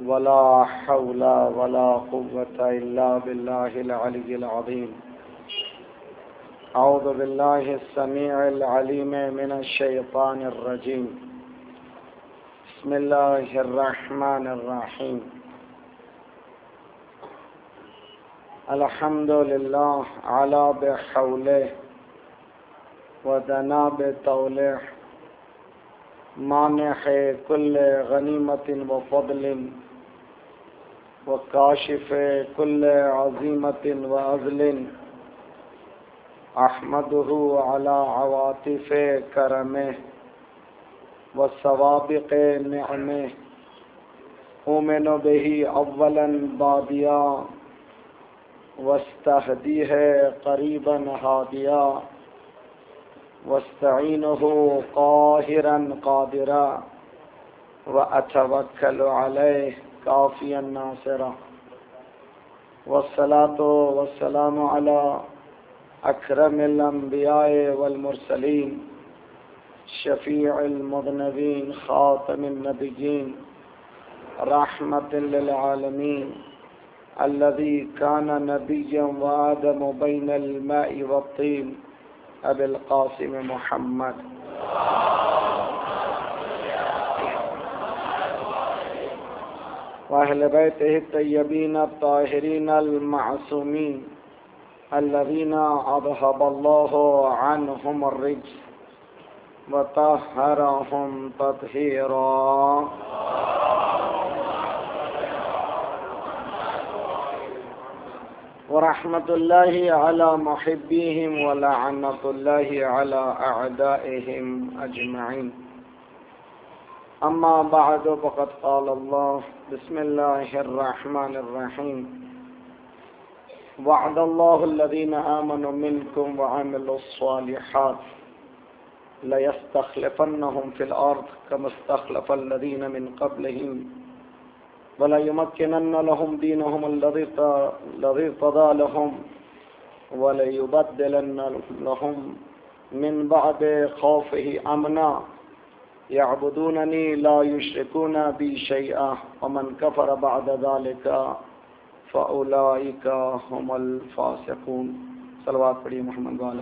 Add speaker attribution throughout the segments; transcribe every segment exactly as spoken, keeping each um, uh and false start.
Speaker 1: ولا حول ولا قوة إلا بالله العلي العظيم. أعوذ بالله السميع العليم من الشيطان الرجيم. بسم الله الرحمن الرحيم. الحمد لله على بحوله ودنا بطوله مانح كل غنيمة وفضل وكاشف كل عزيمة وأذل. أحمده على عواطف كرمه وسوابق نعمه. أؤمن به أولا باديا واستهديه قريبا هاديا واستعينه قاهرا قادرا وأتوكل عليه كافيا ناصرا. والصلاة والسلام على أكرم الأنبياء والمرسلين شفيع المذنبين خاتم النبيين رحمة للعالمين الذي كان نبيا وآدم بين الماء والطين أبي القاسم محمد. وأهل بيته الطيبين الطاهرين المعصومين الذين أذهب الله عنهم الرجس وطهرهم تطهيرا. ورحمة الله على محبيهم ولعنة الله على أعدائهم أجمعين. أما بعد فقد قال الله بسم الله الرحمن الرحيم. وعد الله الذين آمنوا منكم وعملوا الصالحات ليستخلفنهم في الأرض كما استخلف الذين من قبلهم وَلَيُمَكِّنَنَّ لَهُمْ دِينَهُمُ الَّذِي ارْتَضَىٰ لَهُمْ وَلَيُبَدِّلَنَّ لَهُمْ مِنْ بَعْدِ خَوْفِهِ أَمْنًا يَعْبُدُونَنِي لَا يُشْرِكُونَ بِي شَيْئًا وَمَنْ كَفَرَ بَعْدَ ذَلِكَ فَأُولَٰئِكَ هُمُ الْفَاسِقُونَ. صلوات پڑھیے محمد وعلی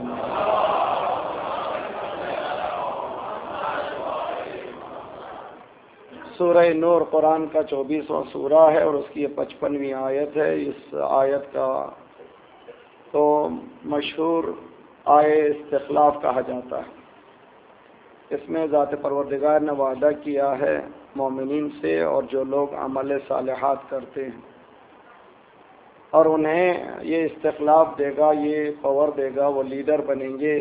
Speaker 1: سورہ نور قرآن کا چوبیسواں سورہ ہے اور اس کی یہ پچپنویں آیت ہے. اس آیت کا تو مشہور آئے استخلاف کہا جاتا ہے. اس میں ذات پروردگار نے وعدہ کیا ہے مومنین سے اور جو لوگ عمل صالحات کرتے ہیں اور انہیں یہ استخلاف دے گا, یہ پاور دے گا, وہ لیڈر بنیں گے,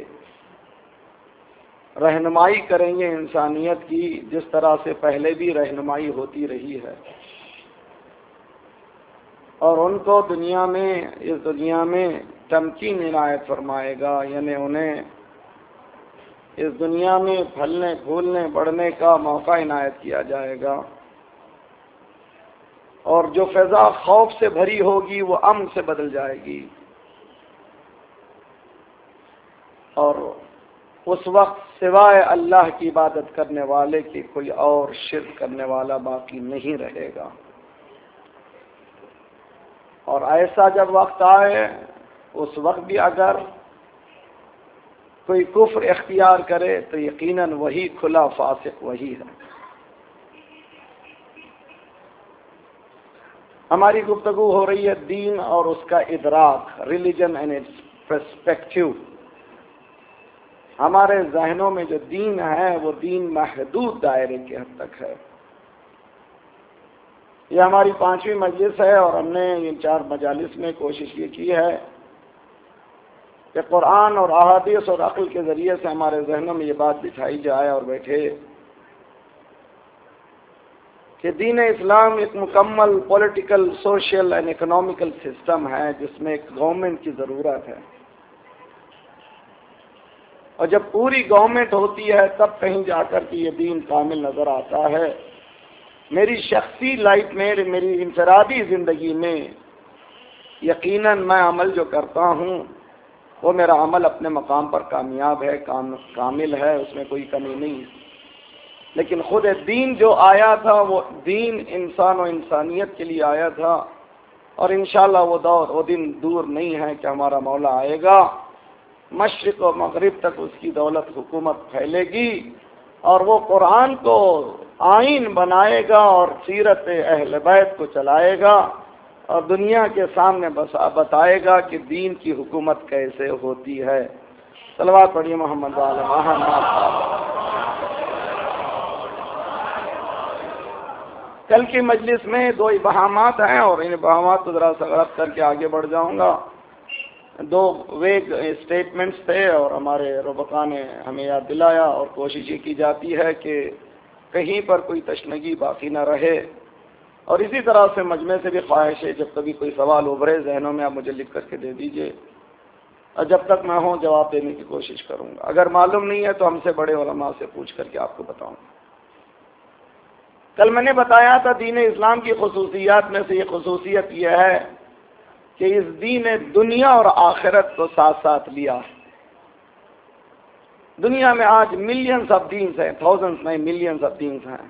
Speaker 1: رہنمائی کریں گے انسانیت کی جس طرح سے پہلے بھی رہنمائی ہوتی رہی ہے. اور ان کو دنیا میں اس دنیا میں تمکین عنایت فرمائے گا, یعنی انہیں اس دنیا میں پھلنے پھولنے بڑھنے کا موقع عنایت کیا جائے گا. اور جو فضا خوف سے بھری ہوگی وہ امن سے بدل جائے گی. اور اس وقت سوائے اللہ کی عبادت کرنے والے کی کوئی اور شرک کرنے والا باقی نہیں رہے گا. اور ایسا جب وقت آئے اس وقت بھی اگر کوئی کفر اختیار کرے تو یقیناً وہی کھلا فاسق وہی ہے. ہماری گفتگو ہو رہی ہے دین اور اس کا ادراک, ریلیجن اینڈ اٹس پرسپیکٹیو. ہمارے ذہنوں میں جو دین ہے وہ دین محدود دائرے کے حد تک ہے. یہ ہماری پانچویں مجلس ہے اور ہم نے ان چار مجالس میں کوشش یہ کی ہے کہ قرآن اور احادیث اور عقل کے ذریعے سے ہمارے ذہنوں میں یہ بات بٹھائی جائے اور بیٹھے کہ دین اسلام ایک مکمل political, social and economical system ہے جس میں ایک گورنمنٹ کی ضرورت ہے. اور جب پوری گورنمنٹ ہوتی ہے تب کہیں جا کر کے یہ دین کامل نظر آتا ہے. میری شخصی لائف میں, میری انفرادی زندگی میں یقیناً میں عمل جو کرتا ہوں وہ میرا عمل اپنے مقام پر کامیاب ہے, کام کامل ہے, اس میں کوئی کمی نہیں ہے. لیکن خود دین جو آیا تھا وہ دین انسان و انسانیت کے لیے آیا تھا، اور انشاءاللہ وہ دور وہ دن دور نہیں ہے کہ ہمارا مولا آئے گا، مشرق و مغرب تک اس کی دولت حکومت پھیلے گی، اور وہ قرآن کو آئین بنائے گا اور سیرت اہل بیت کو چلائے گا، اور دنیا کے سامنے بس بتائے گا کہ دین کی حکومت کیسے ہوتی ہے۔ صلوات پڑھیے محمد وعلی محمد۔ کل کی مجلس میں دو ابہامات ہیں، اور ان ابہامات کو ذرا سا غلط کر کے آگے بڑھ جاؤں گا۔ دو ویگ اسٹیٹمنٹس تھے، اور ہمارے ربقا نے ہمیں یاد دلایا، اور کوشش یہ کی جاتی ہے کہ کہیں پر کوئی تشنگی باقی نہ رہے، اور اسی طرح سے مجمع سے بھی خواہش ہے جب کبھی کوئی سوال ابھرے ذہنوں میں آپ مجھے لکھ کر کے دے دیجئے، اور جب تک میں ہوں جواب دینے کی کوشش کروں گا۔ اگر معلوم نہیں ہے تو ہم سے بڑے علماء سے پوچھ کر کے آپ کو بتاؤں گا۔ کل میں نے بتایا تھا دین اسلام کی خصوصیات میں سے یہ خصوصیت یہ ہے کہ اس دین دنیا اور آخرت کو ساتھ ساتھ لیا ہے۔ دنیا میں آج ملینز آف دینز ہیں، تھاؤزنڈز میں ملینز آف دینز ہیں۔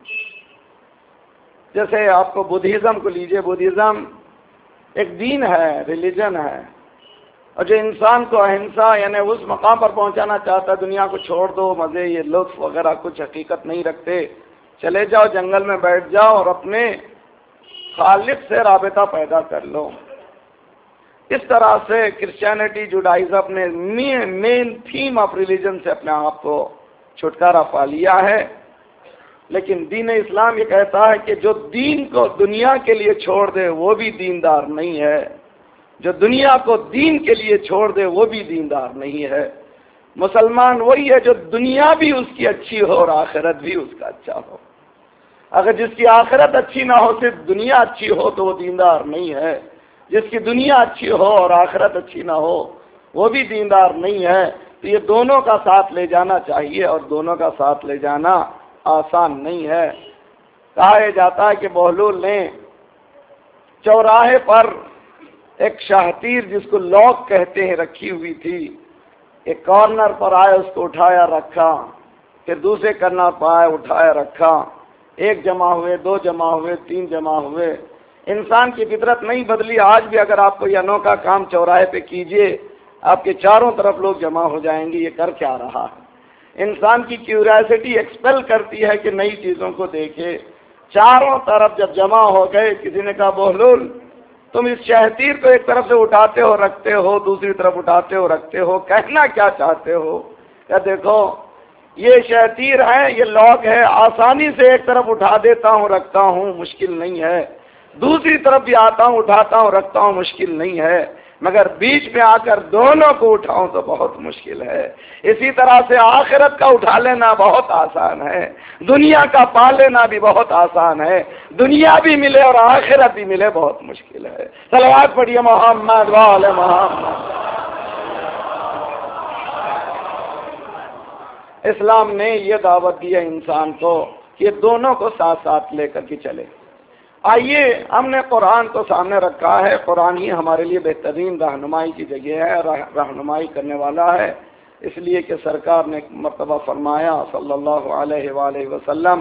Speaker 1: جیسے آپ کو بدھزم کو لیجئے، بدھزم ایک دین ہے، ریلیجن ہے، اور جو انسان کو اہنسا یعنی اس مقام پر پہنچانا چاہتا ہے دنیا کو چھوڑ دو، مزے یہ لطف وغیرہ کچھ حقیقت نہیں رکھتے، چلے جاؤ جنگل میں بیٹھ جاؤ اور اپنے خالق سے رابطہ پیدا کر لو۔ اس طرح سے کرسچینٹی، جوڈائزم نے مین تھیم آف ریلیجن سے اپنے آپ کو چھٹکارا پا لیا ہے، لیکن دین اسلام یہ کہتا ہے کہ جو دین کو دنیا کے لیے چھوڑ دے وہ بھی دیندار نہیں ہے، جو دنیا کو دین کے لیے چھوڑ دے وہ بھی دیندار نہیں ہے۔ مسلمان وہی ہے جو دنیا بھی اس کی اچھی ہو اور آخرت بھی اس کا اچھا ہو۔ اگر جس کی آخرت اچھی نہ ہو صرف دنیا اچھی ہو تو وہ دیندار نہیں ہے، جس کی دنیا اچھی ہو اور آخرت اچھی نہ ہو وہ بھی دیندار نہیں ہے۔ تو یہ دونوں کا ساتھ لے جانا چاہیے، اور دونوں کا ساتھ لے جانا آسان نہیں ہے۔ کہا جاتا ہے کہ بہلول نے چوراہے پر ایک شاہتیر جس کو لاک کہتے ہیں رکھی ہوئی تھی، ایک کارنر پر آئے اس کو اٹھایا رکھا، پھر دوسرے کارنر پر آئے اٹھایا رکھا، ایک جمع ہوئے، دو جمع ہوئے، تین جمع ہوئے۔ انسان کی فطرت نہیں بدلی۔ آج بھی اگر آپ کو یہ انوکھا کام چوراہے پہ کیجئے، آپ کے چاروں طرف لوگ جمع ہو جائیں گے، یہ کر کیا رہا ہے؟ انسان کی کیوریاسٹی ایکسپیل کرتی ہے کہ نئی چیزوں کو دیکھے۔ چاروں طرف جب جمع ہو گئے، کسی نے کہا بہلول تم اس شہتیر کو ایک طرف سے اٹھاتے ہو رکھتے ہو، دوسری طرف اٹھاتے ہو رکھتے ہو، کہنا کیا چاہتے ہو؟ کہ دیکھو یہ شہتیر ہے، یہ لاک ہے، آسانی سے ایک طرف اٹھا دیتا ہوں رکھتا ہوں، مشکل نہیں ہے، دوسری طرف بھی آتا ہوں اٹھاتا ہوں رکھتا ہوں، مشکل نہیں ہے، مگر بیچ میں آ کر دونوں کو اٹھاؤں تو بہت مشکل ہے۔ اسی طرح سے آخرت کا اٹھا لینا بہت آسان ہے، دنیا کا پا لینا بھی بہت آسان ہے، دنیا بھی ملے اور آخرت بھی ملے بہت مشکل ہے۔ صلوات پڑھیے محمد وعلی محمد۔ اسلام نے یہ دعوت دی ہے انسان کو کہ دونوں کو ساتھ ساتھ لے کر کے چلے۔ آئیے ہم نے قرآن کو سامنے رکھا ہے، قرآن ہی ہمارے لیے بہترین رہنمائی کی جگہ ہے، رہنمائی کرنے والا ہے، اس لیے کہ سرکار نے ایک مرتبہ فرمایا صلی اللہ علیہ وآلہ وسلم،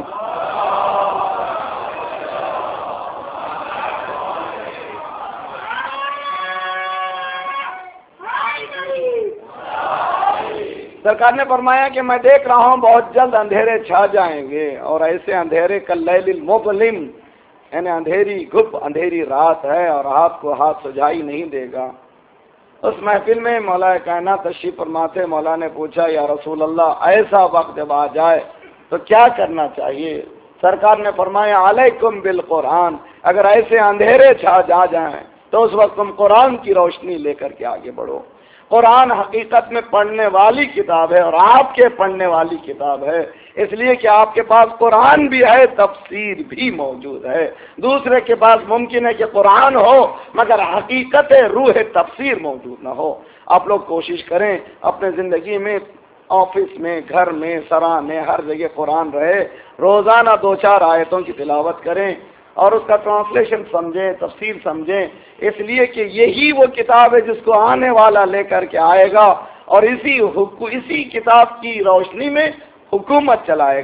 Speaker 1: سرکار نے فرمایا کہ میں دیکھ رہا ہوں بہت جلد اندھیرے چھا جائیں گے، اور ایسے اندھیرے کاللیل المظلم، یعنی اندھیری گھپ اندھیری رات ہے اور آپ کو ہاتھ سجائی نہیں دے گا۔ اس محفل میں مولا کائنات تشریف فرما تھے، مولا نے پوچھا یا رسول اللہ ایسا وقت جب آ جائے تو کیا کرنا چاہیے؟ سرکار نے فرمایا علیکم بالقرآن، اگر ایسے اندھیرے چھا جا جائیں تو اس وقت تم قرآن کی روشنی لے کر کے آگے بڑھو۔ قرآن حقیقت میں پڑھنے والی کتاب ہے اور آپ کے پڑھنے والی کتاب ہے، اس لیے کہ آپ کے پاس قرآن بھی ہے، تفسیر بھی موجود ہے۔ دوسرے کے پاس ممکن ہے کہ قرآن ہو مگر حقیقت روح تفسیر موجود نہ ہو۔ آپ لوگ کوشش کریں اپنے زندگی میں، آفس میں، گھر میں، سرا میں، ہر جگہ قرآن رہے، روزانہ دو چار آیتوں کی تلاوت کریں اور اس کا ٹرانسلیشن سمجھیں، تفسیر سمجھیں، اس لیے کہ یہی وہ کتاب ہے جس کو آنے والا لے کر کے آئے گا اور اسی اسی کتاب کی روشنی میں حکومت چلائے گا۔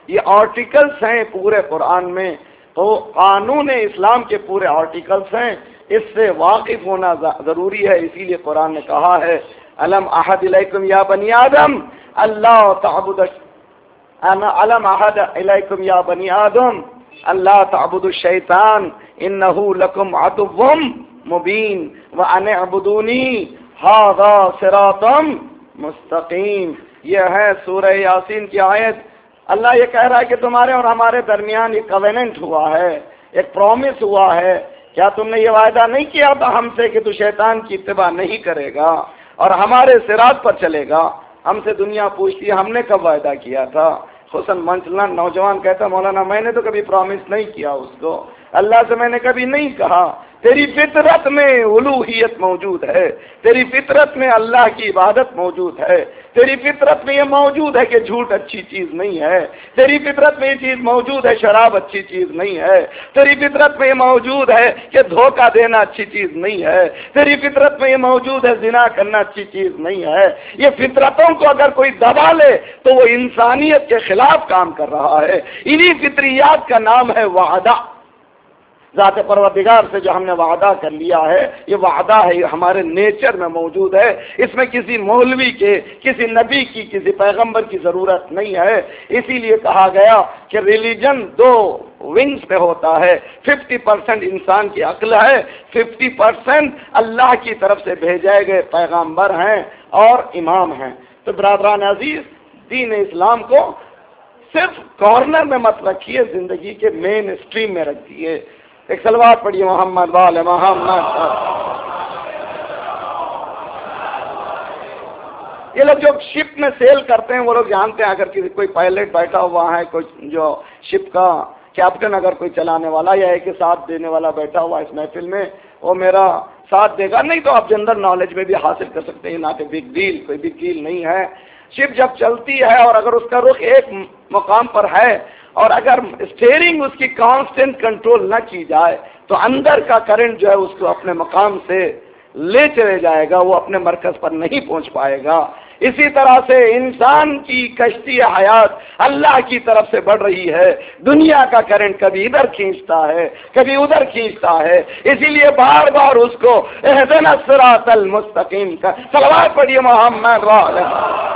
Speaker 1: یہ آرٹیکلس ہیں پورے قرآن میں، تو قانون اسلام کے پورے آرٹیکلس ہیں، اس سے واقف ہونا ضروری ہے۔ اسی لیے قرآن نے کہا ہے الم احد الیکم یا بنی آدم اللہ تعبد الم احد الیکم یا بنی آدم اللہ تعبدوا الشیطان انہ لکم عدو مبین وان اعبدونی ھذا صراط مستقیم۔ یہ ہے سورہ یاسین کی آیت۔ اللہ یہ کہہ رہا ہے کہ تمہارے اور ہمارے درمیان یہ کویننٹ ہوا ہے، ایک پرومس ہوا ہے، کیا تم نے یہ وعدہ نہیں کیا تھا ہم سے کہ تو شیطان کی اتباع نہیں کرے گا اور ہمارے صراط پر چلے گا؟ ہم سے دنیا پوچھتی ہے ہم نے کب وعدہ کیا تھا؟ حسن منچلن نوجوان کہتا مولانا میں نے تو کبھی پرومس نہیں کیا اس کو، اللہ سے میں نے کبھی نہیں کہا۔ تیری فطرت میں الوہیت موجود ہے، تیری فطرت میں اللہ کی عبادت موجود ہے، تیری فطرت میں یہ موجود ہے کہ جھوٹ اچھی چیز نہیں ہے، تیری فطرت میں یہ چیز موجود ہے شراب اچھی چیز نہیں ہے، تیری فطرت میں یہ موجود ہے کہ دھوکہ دینا اچھی چیز نہیں ہے، تیری فطرت میں یہ موجود ہے زنا کرنا اچھی چیز نہیں ہے۔ یہ فطرتوں کو اگر کوئی دبا لے تو وہ انسانیت کے خلاف کام کر رہا ہے۔ انہی فطریات کا نام ہے وعدہ۔ ذات پروردگار سے جو ہم نے وعدہ کر لیا ہے یہ وعدہ ہے، یہ ہمارے نیچر میں موجود ہے، اس میں کسی مولوی کے، کسی نبی کی، کسی پیغمبر کی ضرورت نہیں ہے۔ اسی لیے کہا گیا کہ ریلیجن دو ونگز پہ ہوتا ہے، ففٹی پرسینٹ انسان کی عقل ہے، ففٹی پرسینٹ اللہ کی طرف سے بھیجے گئے پیغمبر ہیں اور امام ہیں۔ تو برادران عزیز، دین اسلام کو صرف کارنر میں مت رکھیے، زندگی کے مین اسٹریم میں رکھیے۔ ایک صلوات پڑھیے محمد وال محمد۔ یہ لوگ جو شپ میں سیل کرتے ہیں وہ لوگ جانتے ہیں اگر کسی کوئی پائلٹ بیٹھا ہوا ہے، کوئی جو شپ کا کیپٹن اگر کوئی چلانے والا یا ایک ساتھ دینے والا بیٹھا ہوا اس محفل میں، وہ میرا ساتھ دے گا، نہیں تو آپ جنرل نالج میں بھی حاصل کر سکتے ہیں، ناٹ اے بگ ڈیل، کوئی بگ ڈیل نہیں ہے۔ شپ جب چلتی ہے اور اگر اس کا رخ ایک مقام پر ہے اور اگر اسٹیئرنگ اس کی کانسٹنٹ کنٹرول نہ کی جائے تو اندر کا کرنٹ جو ہے اس کو اپنے مقام سے لے چلے جائے گا، وہ اپنے مرکز پر نہیں پہنچ پائے گا۔ اسی طرح سے انسان کی کشتی حیات اللہ کی طرف سے بڑھ رہی ہے، دنیا کا کرنٹ کبھی ادھر کھینچتا ہے کبھی ادھر کھینچتا ہے، اسی لیے بار بار اس کو اہدنا الصراط المستقیم کا صلوات پڑھیے محمد وعلیہ۔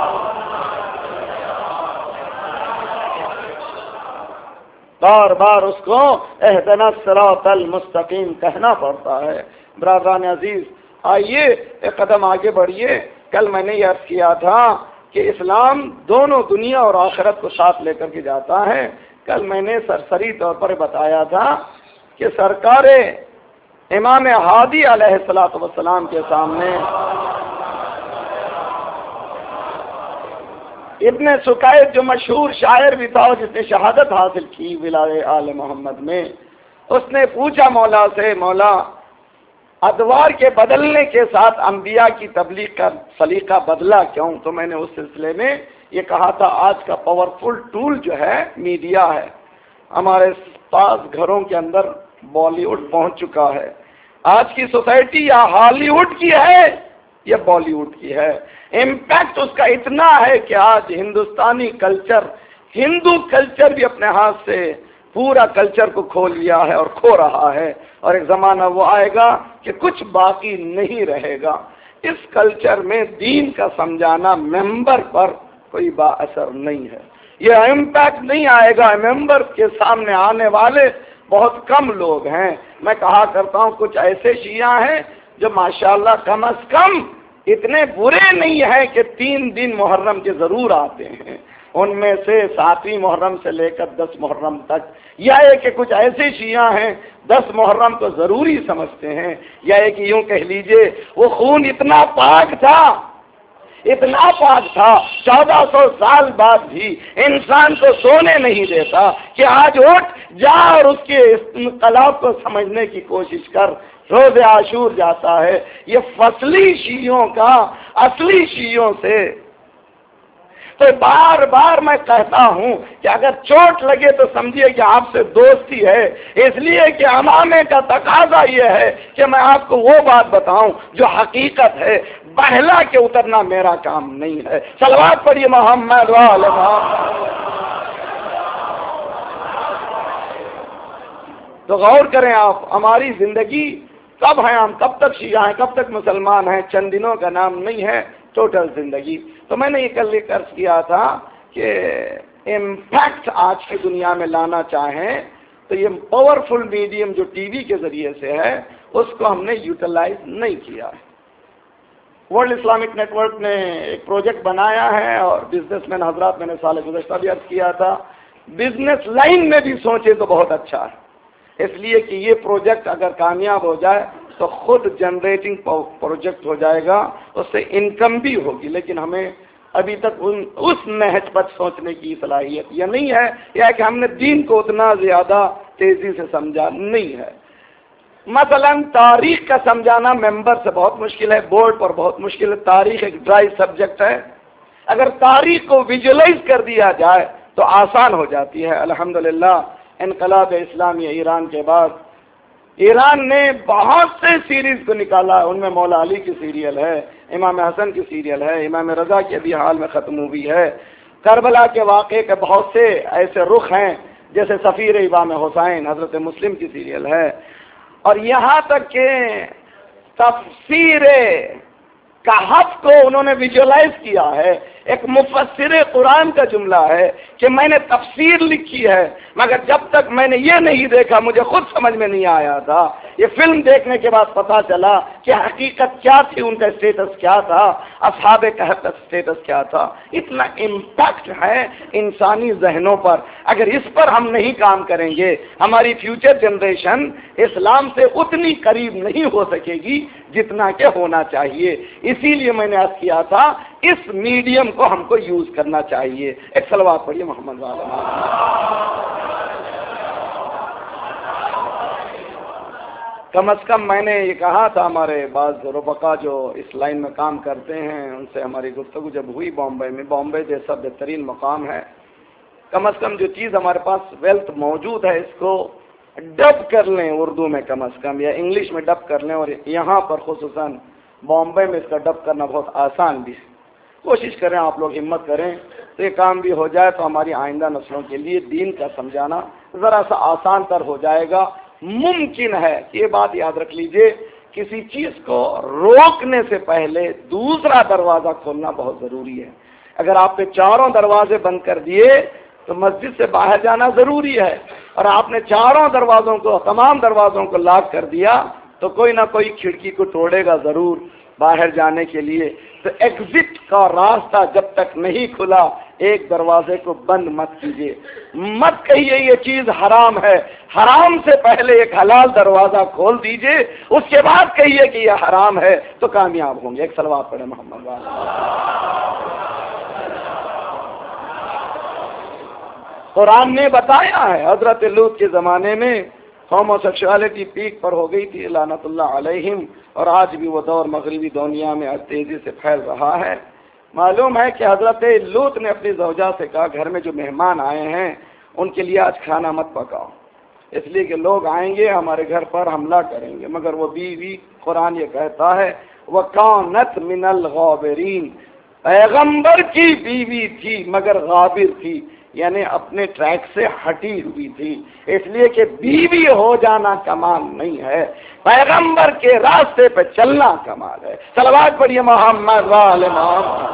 Speaker 1: بار بار اس کو اہدنا الصراط المستقیم کہنا پڑتا ہے۔ برادران عزیز، آئیے ایک قدم آگے بڑھیے۔ کل میں نے یہ عرض کیا تھا کہ اسلام دونوں دنیا اور آخرت کو ساتھ لے کر کے جاتا ہے۔ کل میں نے سرسری طور پر بتایا تھا کہ سرکار امام ہادی علیہ الصلوۃ والسلام کے سامنے ابن سکیت جو مشہور شاعر بھی تھا جس نے شہادت حاصل کی ولایت آل محمد میں، اس نے پوچھا مولا سے، مولا ادوار کے بدلنے کے ساتھ انبیاء کی تبلیغ کا سلیقہ بدلا کیوں؟ تو میں نے اس سلسلے میں یہ کہا تھا آج کا پاورفل ٹول جو ہے میڈیا ہے۔ ہمارے پاس گھروں کے اندر بالی ووڈ پہنچ چکا ہے۔ آج کی سوسائٹی یا ہالی ووڈ کی ہے یا بالی ووڈ کی ہے۔ امپیکٹ اس کا اتنا ہے کہ آج ہندوستانی کلچر، ہندو کلچر بھی اپنے ہاتھ سے پورا کلچر کو کھو لیا ہے اور کھو رہا ہے، اور ایک زمانہ وہ آئے گا کہ کچھ باقی نہیں رہے گا۔ اس کلچر میں دین کا سمجھانا ممبر پر کوئی با اثر نہیں ہے، یہ امپیکٹ نہیں آئے گا۔ ممبر کے سامنے آنے والے بہت کم لوگ ہیں۔ میں کہا کرتا ہوں کچھ ایسے شیعہ ہیں جو ماشاءاللہ کم از کم اتنے برے نہیں ہیں کہ تین دن محرم کے ضرور آتے ہیں، ان میں سے ساتویں محرم سے لے کر دس محرم تک، یا ایک کہ کچھ ایسے شیعہ ہیں دس محرم کو ضروری سمجھتے ہیں، یا ایک یوں کہہ لیجئے وہ خون اتنا پاک تھا اتنا پاک تھا چودہ سو سال بعد بھی انسان کو سونے نہیں دیتا کہ آج اٹھ جا اور اس کے انقلاب کو سمجھنے کی کوشش کر، روز عاشور جاتا ہے۔ یہ فصلی شیعوں کا اصلی شیعوں سے تو بار بار میں کہتا ہوں کہ اگر چوٹ لگے تو سمجھیے کہ آپ سے دوستی ہے، اس لیے کہ امامے کا تقاضا یہ ہے کہ میں آپ کو وہ بات بتاؤں جو حقیقت ہے، بہلا کے اترنا میرا کام نہیں ہے۔ صلوات پڑھیے محمد وعلی محمد۔ تو غور کریں آپ، ہماری زندگی کب ہیں، ہم کب تک شیعہ ہیں، کب تک مسلمان ہیں، چند دنوں کا نام نہیں ہے، ٹوٹل زندگی۔ تو میں نے یہ کل ایک عرض کیا تھا کہ امپیکٹ آج کی دنیا میں لانا چاہیں تو یہ پاورفل میڈیم جو ٹی وی کے ذریعے سے ہے اس کو ہم نے یوٹیلائز نہیں کیا ہے۔ ورلڈ اسلامک نیٹ ورک نے ایک پروجیکٹ بنایا ہے، اور بزنس مین حضرات، میں نے سال گزشتہ بھی عرض کیا تھا، بزنس لائن میں بھی سوچے تو بہت اچھا ہے، اس لیے کہ یہ پروجیکٹ اگر کامیاب ہو جائے تو خود جنریٹنگ پروجیکٹ ہو جائے گا، اس سے انکم بھی ہوگی، لیکن ہمیں ابھی تک ان اس نہج پر سوچنے کی صلاحیت یہ نہیں ہے، یا کہ ہم نے دین کو اتنا زیادہ تیزی سے سمجھا نہیں ہے۔ مثلا تاریخ کا سمجھانا ممبر سے بہت مشکل ہے، بورڈ پر بہت مشکل ہے، تاریخ ایک ڈرائی سبجیکٹ ہے، اگر تاریخ کو ویژولائز کر دیا جائے تو آسان ہو جاتی ہے۔ الحمدللہ انقلاب اسلامی ایران کے بعد ایران نے بہت سے سیریز کو نکالا، ان میں مولا علی کی سیریل ہے، امام حسن کی سیریل ہے، امام رضا کی ابھی حال میں ختم ہوئی ہے، کربلا کے واقعے کے بہت سے ایسے رخ ہیں جیسے سفیر امام حسین حضرت مسلم کی سیریل ہے، اور یہاں تک کہ تفسیر کہف کو انہوں نے ویژولائز کیا ہے۔ ایک مفسر قرآن کا جملہ ہے کہ میں نے تفسیر لکھی ہے، مگر جب تک میں نے یہ نہیں دیکھا مجھے خود سمجھ میں نہیں آیا تھا، یہ فلم دیکھنے کے بعد پتا چلا کہ حقیقت کیا تھی، ان کا اسٹیٹس کیا تھا، اصحاب کہف کا اسٹیٹس کیا تھا۔ اتنا امپیکٹ ہے انسانی ذہنوں پر، اگر اس پر ہم نہیں کام کریں گے ہماری فیوچر جنریشن اسلام سے اتنی قریب نہیں ہو سکے گی جتنا کہ ہونا چاہیے۔ اسی لیے میں نے عرض کیا تھا اس میڈیم کو ہم کو یوز کرنا چاہیے۔ ایک صلوات پڑھیے محمد والا۔ کم از کم میں نے یہ کہا تھا، ہمارے بعض رفقا جو اس لائن میں کام کرتے ہیں ان سے ہماری گفتگو جب ہوئی بامبے میں، بامبے جیسا بہترین مقام ہے، کم از کم جو چیز ہمارے پاس ویلتھ موجود ہے اس کو ڈب کر لیں اردو میں کم از کم، یا انگلش میں ڈب کر لیں، اور یہاں پر خصوصاً بامبے میں اس کا ڈب کرنا بہت آسان بھی ہے۔ کوشش کریں، آپ لوگ ہمت کریں تو یہ کام بھی ہو جائے تو ہماری آئندہ نسلوں کے لیے دین کا سمجھانا ذرا سا آسان تر ہو جائے گا۔ ممکن ہے، یہ بات یاد رکھ لیجئے، کسی چیز کو روکنے سے پہلے دوسرا دروازہ کھولنا بہت ضروری ہے۔ اگر آپ نے چاروں دروازے بند کر دیے تو مسجد سے باہر جانا ضروری ہے، اور آپ نے چاروں دروازوں کو، تمام دروازوں کو لاک کر دیا تو کوئی نہ کوئی کھڑکی کو توڑے گا ضرور باہر جانے کے لیے۔ تو ایگزٹ کا راستہ جب تک نہیں کھلا ایک دروازے کو بند مت کیجیے، مت کہیے یہ چیز حرام ہے، حرام سے پہلے ایک حلال دروازہ کھول دیجیے، اس کے بعد کہیے کہ یہ حرام ہے تو کامیاب ہوں گے۔ ایک صلوات پڑھیں محمد والا۔ قرآن نے بتایا ہے حضرت لوط کے زمانے میں ہومو سیکشوالٹی پیک پر ہو گئی تھی لعنت اللہ علیہم، اور آج بھی وہ دور مغربی دنیا میں تیزی سے پھیل رہا ہے۔ معلوم ہے کہ حضرت لوط نے اپنی زوجہ سے کہا گھر میں جو مہمان آئے ہیں ان کے لیے آج کھانا مت پکاؤ، اس لیے کہ لوگ آئیں گے ہمارے گھر پر حملہ کریں گے، مگر وہ بیوی، قرآن یہ کہتا ہے وَكَانَتْ مِنَ الْغَابِرِينَ، پیغمبر کی بیوی تھی مگر غابر تھی، یعنی اپنے ٹریک سے ہٹی ہوئی تھی، اس لیے کہ بیوی ہو جانا کمال نہیں ہے، پیغمبر کے راستے پہ چلنا کمال ہے۔ صلوات پڑھیے محمد وآل محمد۔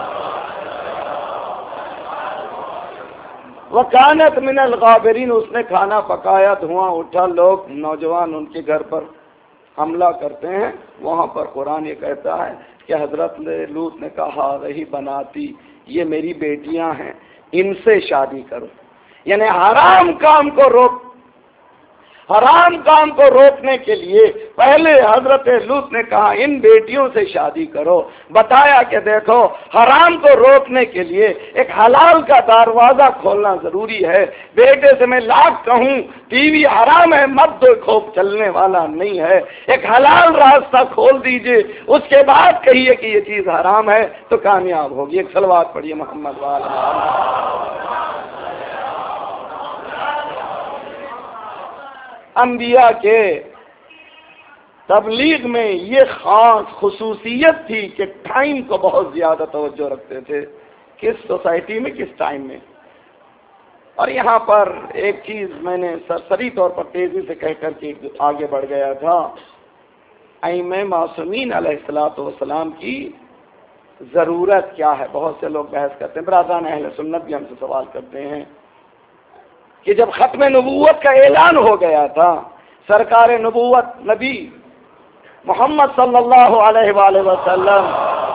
Speaker 1: وَكَانَتْ مِنَ الْغَابِرِينَ، اس نے کھانا پکایا، دھواں اٹھا، لوگ نوجوان ان کے گھر پر حملہ کرتے ہیں، وہاں پر قرآن یہ کہتا ہے کہ حضرت لوط نے کہا رہی بناتی، یہ میری بیٹیاں ہیں، ان سے شادی کرو، یعنی حرام کام کو روک حرام کام کو روکنے کے لیے پہلے حضرت لوط نے کہا ان بیٹیوں سے شادی کرو، بتایا کہ دیکھو حرام کو روکنے کے لیے ایک حلال کا دروازہ کھولنا ضروری ہے۔ بیٹے سے میں لاکھ کہوں ٹی وی حرام ہے مت دیکھو، چلنے والا نہیں ہے، ایک حلال راستہ کھول دیجئے، اس کے بعد کہیے کہ یہ چیز حرام ہے تو کامیاب ہوگی۔ ایک صلوات پڑھیے محمد والا۔ انبیاء کے تبلیغ میں یہ خاص خصوصیت تھی کہ ٹائم کو بہت زیادہ توجہ رکھتے تھے۔ کس سوسائٹی میں، کس ٹائم میں؟ اور یہاں پر ایک چیز میں نے سرسری طور پر تیزی سے کہہ کر کے آگے بڑھ گیا تھا، ائمہ معصومین علیہ الصلوۃ والسلام کی ضرورت کیا ہے؟ بہت سے لوگ بحث کرتے ہیں، برادران اہل سنت بھی ہم سے سوال کرتے ہیں کہ جب ختم نبوت کا اعلان ہو گیا تھا، سرکار نبوت نبی محمد صلی اللہ علیہ وآلہ وسلم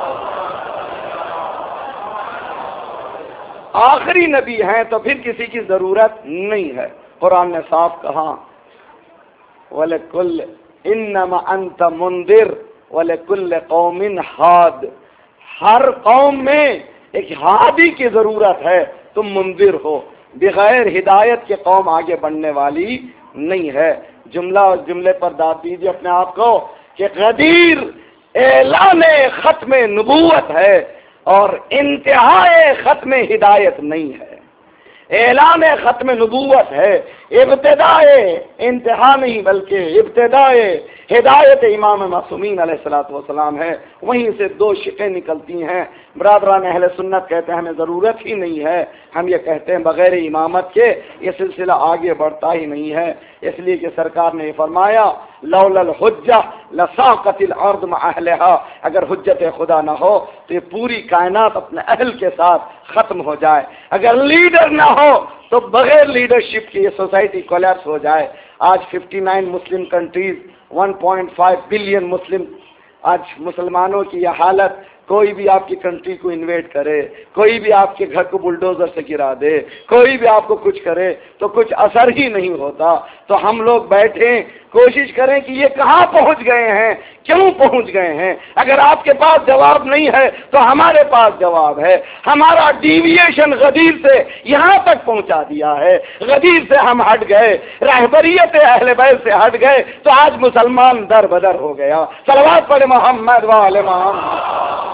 Speaker 1: آخری نبی ہیں، تو پھر کسی کی ضرورت نہیں ہے۔ قرآن نے صاف کہا وَلَكُلِّ إِنَّمَا أَنْتَ مُنذِرٌ وَلِكُلِّ قَوْمٍ ہاد، ہر قوم میں ایک ہادی کی ضرورت ہے، تم منذر ہو، بغیر ہدایت کے قوم آگے بڑھنے والی نہیں ہے۔ جملہ اور جملے پر داد دیجیے اپنے آپ کو کہ غدیر اعلان ختم نبوت ہے اور انتہائے ختم ہدایت نہیں ہے۔ اعلان ختم نبوت ہے، ابتدائے انتہا نہیں بلکہ ابتدائے ہدایت امام معصومین علیہ الصلوۃ والسلام ہے۔ وہیں سے دو شقیں نکلتی ہیں۔ برادران اہل سنت کہتے ہیں ہمیں ضرورت ہی نہیں ہے، ہم یہ کہتے ہیں بغیر امامت کے یہ سلسلہ آگے بڑھتا ہی نہیں ہے، اس لیے کہ سرکار نے یہ فرمایا لولا الحجہ لساقت الارض مع اہلہا، اگر حجت خدا نہ ہو تو یہ پوری کائنات اپنے اہل کے ساتھ ختم ہو جائے، اگر لیڈر نہ ہو تو بغیر لیڈرشپ کی یہ سوسائٹی کولیپس ہو جائے۔ آج fifty nine Muslim countries, one point five billion Muslim, آج مسلمانوں کی یہ حالت، کوئی بھی آپ کی کنٹری کو انویٹ کرے، کوئی بھی آپ کے گھر کو بلڈوزر سے گرا دے، کوئی بھی آپ کو کچھ کرے تو کچھ اثر ہی نہیں ہوتا۔ تو ہم لوگ بیٹھیں، کوشش کریں کہ یہ کہاں پہنچ گئے ہیں، کیوں پہنچ گئے ہیں۔ اگر آپ کے پاس جواب نہیں ہے تو ہمارے پاس جواب ہے۔ ہمارا ڈیویشن غدیر سے یہاں تک پہنچا دیا ہے، غدیر سے ہم ہٹ گئے، رہبریت اہل بیت سے ہٹ گئے تو آج مسلمان در بدر ہو گیا۔ صلوات پڑھے محمد و آل محمد۔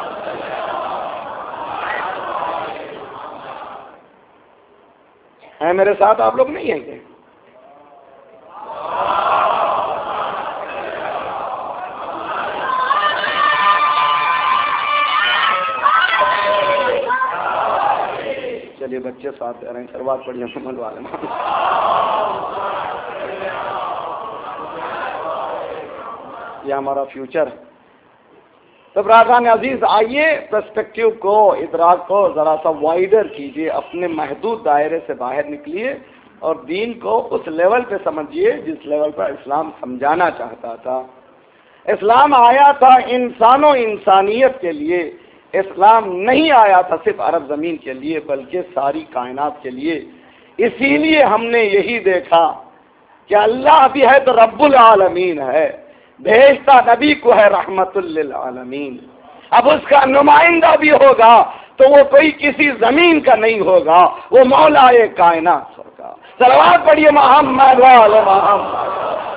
Speaker 1: ہیں میرے ساتھ آپ لوگ نہیں ہیں کہ چلیے بچے ساتھ رہے ہیں، سروات پڑھیے محمد والے یہ ہمارا فیوچر ہے۔ تو برادران عزیز آئیے پرسپیکٹیو کو، ادراک کو ذرا سا وائڈر کیجئے، اپنے محدود دائرے سے باہر نکلیے اور دین کو اس لیول پہ سمجھیے جس لیول پر اسلام سمجھانا چاہتا تھا۔ اسلام آیا تھا انسان و انسانیت کے لیے، اسلام نہیں آیا تھا صرف عرب زمین کے لیے بلکہ ساری کائنات کے لیے۔ اسی لیے ہم نے یہی دیکھا کہ اللہ بھی ہے تو رب العالمین ہے، بھیجتا نبی کو ہے رحمت للعالمین۔ اب اس کا نمائندہ بھی ہوگا تو وہ کوئی کسی زمین کا نہیں ہوگا، وہ مولا کائنات ہوگا۔ صلوات پڑھیے محمد وعلی محمد۔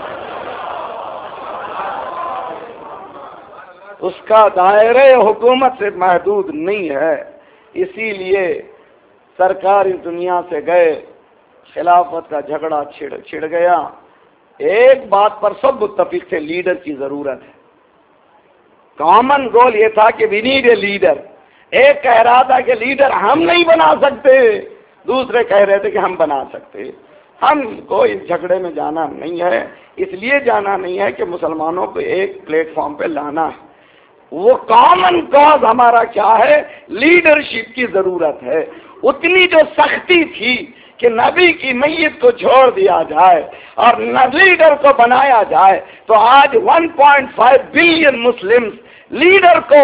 Speaker 1: اس کا دائرہ حکومت سے محدود نہیں ہے، اسی لیے سرکار اس دنیا سے گئے، خلافت کا جھگڑا چھڑ چھڑ گیا۔ ایک بات پر سب متفق تھے، لیڈر کی ضرورت ہے۔ کامن گول یہ تھا کہ وی نیڈ اے لیڈر۔ ایک کہہ رہا تھا کہ لیڈر ہم نہیں بنا سکتے، دوسرے کہہ رہے تھے کہ ہم بنا سکتے۔ ہم کو اس جھگڑے میں جانا نہیں ہے، اس لیے جانا نہیں ہے کہ مسلمانوں کو ایک پلیٹ فارم پہ لانا ہے۔ وہ کامن کاز ہمارا کیا ہے؟ لیڈرشپ کی ضرورت ہے۔ اتنی جو سختی تھی کہ نبی کی میت کو چھوڑ دیا جائے اور لیڈر کو بنایا جائے، تو آج one point five billion Muslims leader کو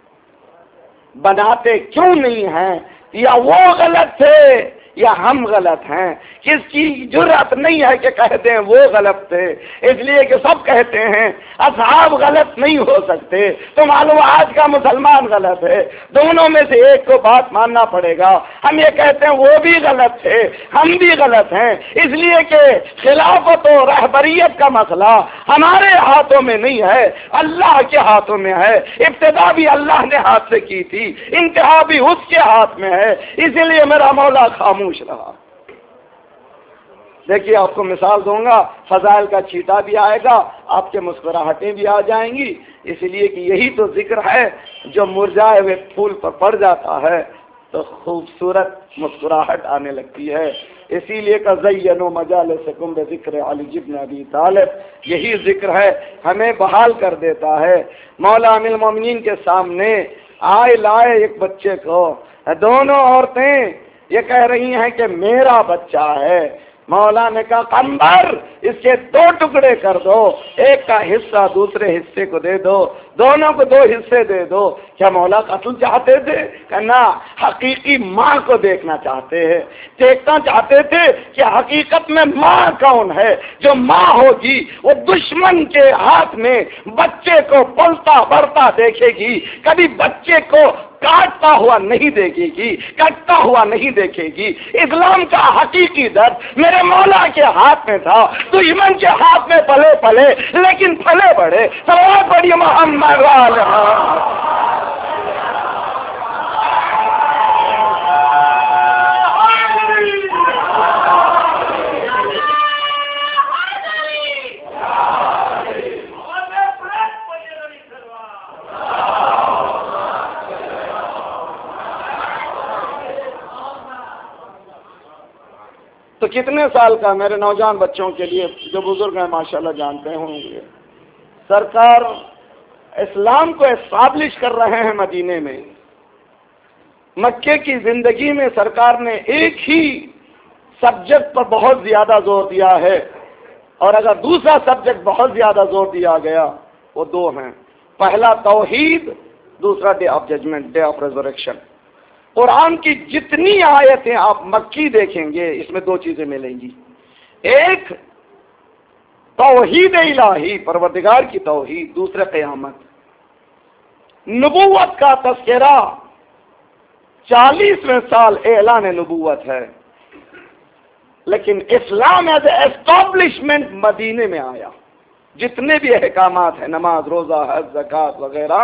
Speaker 1: بناتے کیوں نہیں ہیں؟ یا وہ غلط تھے یا ہم غلط ہیں؟ کس کی جرأت نہیں ہے کہ کہہ دیں وہ غلط تھے؟ اس لیے کہ سب کہتے ہیں اصحاب غلط نہیں ہو سکتے، تو معلوم آج کا مسلمان غلط ہے۔ دونوں میں سے ایک کو بات ماننا پڑے گا۔ ہم یہ کہتے ہیں وہ بھی غلط تھے، ہم بھی غلط ہیں، اس لیے کہ خلافت و رہبریت کا مسئلہ ہمارے ہاتھوں میں نہیں ہے، اللہ کے ہاتھوں میں ہے۔ ابتدا بھی اللہ نے ہاتھ سے کی تھی، انتہا بھی اس کے ہاتھ میں ہے، اسی لیے میرا مولا خاموش رہا۔ دیکھیے آپ کو مثال دوں گا، فضائل کا چھیٹا بھی آئے گا، آپ کے مسکراہٹیں بھی آ جائیں گی، اس لیے کہ یہی تو ذکر ہے جو مرجھائے ہوئے پھول پر پڑ جاتا ہے تو خوبصورت مسکراہٹ آنے لگتی ہے. اسی لیے کہ زینوا مجالسکم بذکر علی ابن ابی طالب، یہی ذکر ہے ہمیں بحال کر دیتا ہے. مولا امیر المومنین کے سامنے آئے لائے ایک بچے کو، دونوں عورتیں یہ کہہ رہی ہیں کہ میرا بچہ ہے. مولا نے کہا قمبر اس کے دو ٹکڑے کر دو، ایک کا حصہ دوسرے حصے کو دے دو، دونوں کو دو حصے دے دو. کیا مولا قتل چاہتے تھے؟ کہنا حقیقی ماں کو دیکھنا چاہتے ہیں، دیکھنا چاہتے تھے کہ حقیقت میں ماں کون ہے. جو ماں ہوگی وہ دشمن کے ہاتھ میں بچے کو پلتا بڑھتا دیکھے گی، کبھی بچے کو کاٹتا ہوا نہیں دیکھے گی، کٹتا ہوا نہیں دیکھے گی. اسلام کا حقیقی درد میرے مولا کے ہاتھ میں تھا، دشمن کے ہاتھ میں پلے پلے لیکن پلے بڑے. صلوات پڑھیے محمد والے. تو کتنے سال کا میرے نوجوان بچوں کے لیے جو بزرگ ہیں ماشاءاللہ جانتے ہوں گے، سرکار اسلام کو اسٹیبلش کر رہے ہیں مدینے میں. مکے کی زندگی میں سرکار نے ایک ہی سبجیکٹ پر بہت زیادہ زور دیا ہے، اور اگر دوسرا سبجیکٹ بہت زیادہ زور دیا گیا وہ دو ہیں. پہلا توحید، دوسرا day of judgment, day of resurrection. قرآن کی جتنی آیتیں آپ مکی دیکھیں گے اس میں دو چیزیں ملیں گی. ایک توحید الہی، پروردگار کی توحید، دوسرے قیامت. نبوت کا تذکرہ چالیسویں سال اعلان نبوت ہے، لیکن اسلام ایز اے اسٹیبلشمنٹ مدینے میں آیا. جتنے بھی احکامات ہیں، نماز، روزہ، حج، زکوٰۃ وغیرہ،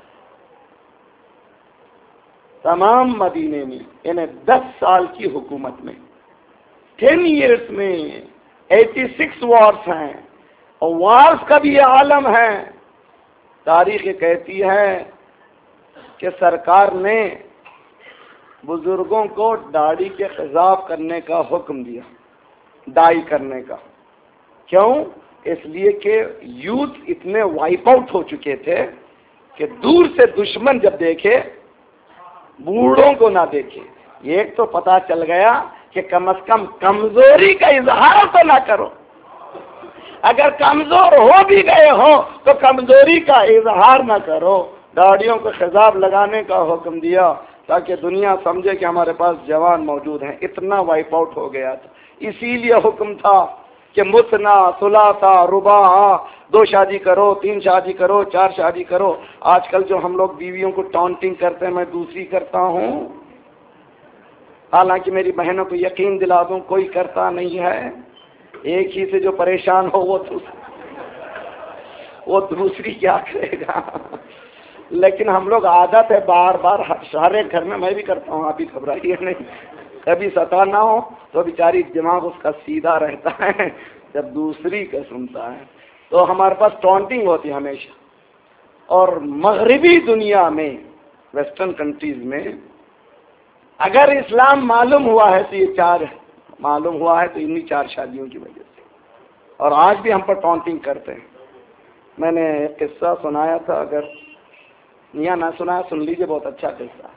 Speaker 1: تمام مدینے میں، یعنی دس سال کی حکومت میں، ٹین ایئرس میں ایٹی سکس وارس ہیں، اور وارس کا بھی یہ عالم ہے. تاریخ کہتی ہے کہ سرکار نے بزرگوں کو داڑھی کے خضاب کرنے کا حکم دیا، ڈائی کرنے کا. کیوں؟ اس لیے کہ یوتھ اتنے وائپ آؤٹ ہو چکے تھے کہ دور سے دشمن جب دیکھے بوڑھوں کو نہ دیکھے. ایک تو پتا چل گیا کہ کم از کم کمزوری کا اظہار تو نہ کرو، اگر کمزور ہو بھی گئے ہو تو کمزوری کا اظہار نہ کرو. داڑھیوں کو خضاب لگانے کا حکم دیا تاکہ دنیا سمجھے کہ ہمارے پاس جوان موجود ہیں. اتنا وائپ آؤٹ ہو گیا تھا. اسی لیے حکم تھا کہ مثنا ثلاثہ رباع، دو شادی کرو، تین شادی کرو، چار شادی کرو. آج کل جو ہم لوگ بیویوں کو ٹانٹنگ کرتے ہیں، میں دوسری کرتا ہوں. حالانکہ میری بہنوں کو یقین دلا دوں کوئی کرتا نہیں ہے. ایک ہی سے جو پریشان ہو وہ وہ دوسری کیا کرے گا. لیکن ہم لوگ عادت ہے بار بار ہر ایک گھر میں، میں بھی کرتا ہوں، آپ بھی گھبرائیے نہیں. کبھی ستا نہ ہو تو بیچاری دماغ اس کا سیدھا رہتا ہے جب دوسری کا سنتا ہے. تو ہمارے پاس ٹانٹنگ ہوتی ہے ہمیشہ. اور مغربی دنیا میں، ویسٹرن کنٹریز میں، اگر اسلام معلوم ہوا ہے تو یہ چار معلوم ہوا ہے تو انہی چار شادیوں کی وجہ سے. اور آج بھی ہم پر ٹانٹنگ کرتے ہیں. میں نے ایک قصہ سنایا تھا، اگر یا نہ سنایا سن لیجیے، بہت اچھا قصہ.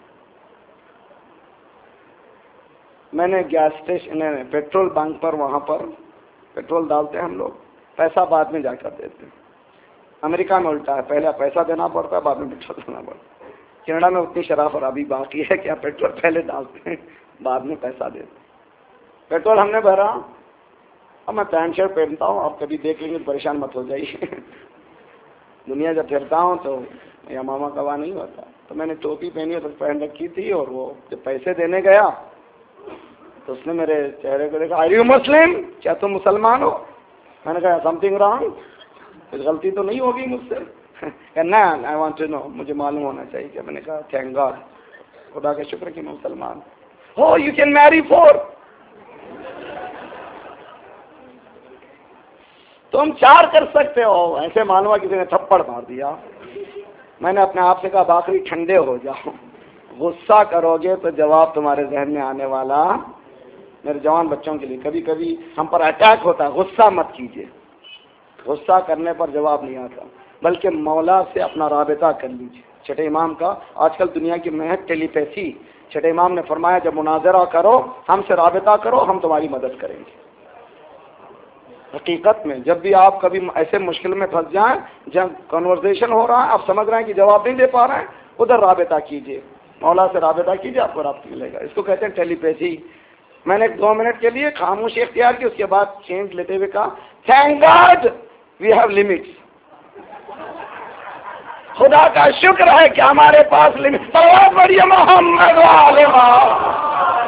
Speaker 1: میں نے گیس اسٹیشن، پیٹرول بنک پر، وہاں پر پیٹرول ڈالتے ہیں ہم لوگ، پیسہ بعد میں جا کر دیتے ہیں. امریکہ میں الٹا ہے، پہلے پیسہ دینا پڑتا ہے، بعد میں پیٹرول دینا پڑتا ہے. کینیڈا میں اتنی شرافت ابھی باقی ہے کہ آپ پیٹرول پہلے ڈالتے ہیں، بعد میں پیسہ دیتے ہیں. پیٹرول ہم نے بھرا. اب میں پینٹ شرٹ پہنتا ہوں، آپ کبھی دیکھ لیں گے پریشان مت ہو جائیے. دنیا جب پھرتا ہوں تو یا ماما کا وہاں نہیں ہوتا، تو میں نے ٹوپی پہنی تو پہن رکھی تھی. اور وہ جب پیسے دینے گیا تو اس نے میرے چہرے کو دیکھا، آر یو مسلم، کیا تم مسلمان ہو؟ میں نے کہا سم تھنگ رانگ، کچھ غلطی تو نہیں ہوگی مجھ سے؟ کہنا آئی وانٹ ٹو نو، مجھے معلوم ہونا چاہیے. کہ میں نے کہا تھینک گاڈ، خدا کا شکر کہ میں مسلمان. Who you can marry four, تم چار کر سکتے ہو. ایسے معلوم کسی نے تھپڑ مار دیا. میں نے اپنے آپ سے کہا باقی ٹھنڈے ہو جاؤ، غصہ کرو گے تو جواب تمہارے ذہن میں آنے والا. میرے جوان بچوں کے لیے کبھی کبھی ہم پر اٹیک ہوتا ہے، غصہ مت کیجیے. غصہ کرنے پر جواب نہیں آتا، بلکہ مولا سے اپنا رابطہ کر لیجیے. چھٹے امام کا آج کل دنیا کی محض ٹیلی پیتھی. چھٹے امام نے فرمایا جب مناظرہ کرو ہم سے رابطہ کرو، ہم تمہاری مدد کریں گے. حقیقت میں جب بھی آپ کبھی ایسے مشکل میں پھنس جائیں، جب کنورسیشن ہو رہا ہے آپ سمجھ رہے ہیں کہ جواب نہیں دے پا رہے ہیں، ادھر رابطہ کیجیے، مولا سے رابطہ کیجیے، آپ کو رابطہ ملے گا. اس کو کہتے ہیں ٹیلی پیتھی. میں نے ایک دو منٹ کے لیے خاموشی اختیار کی، اس کے بعد چینج لیتے ہوئے کہا thank God we have limits. خدا کا شکر ہے کہ ہمارے پاس لمٹ. صلوات پڑھیے محمد وعلى محمد.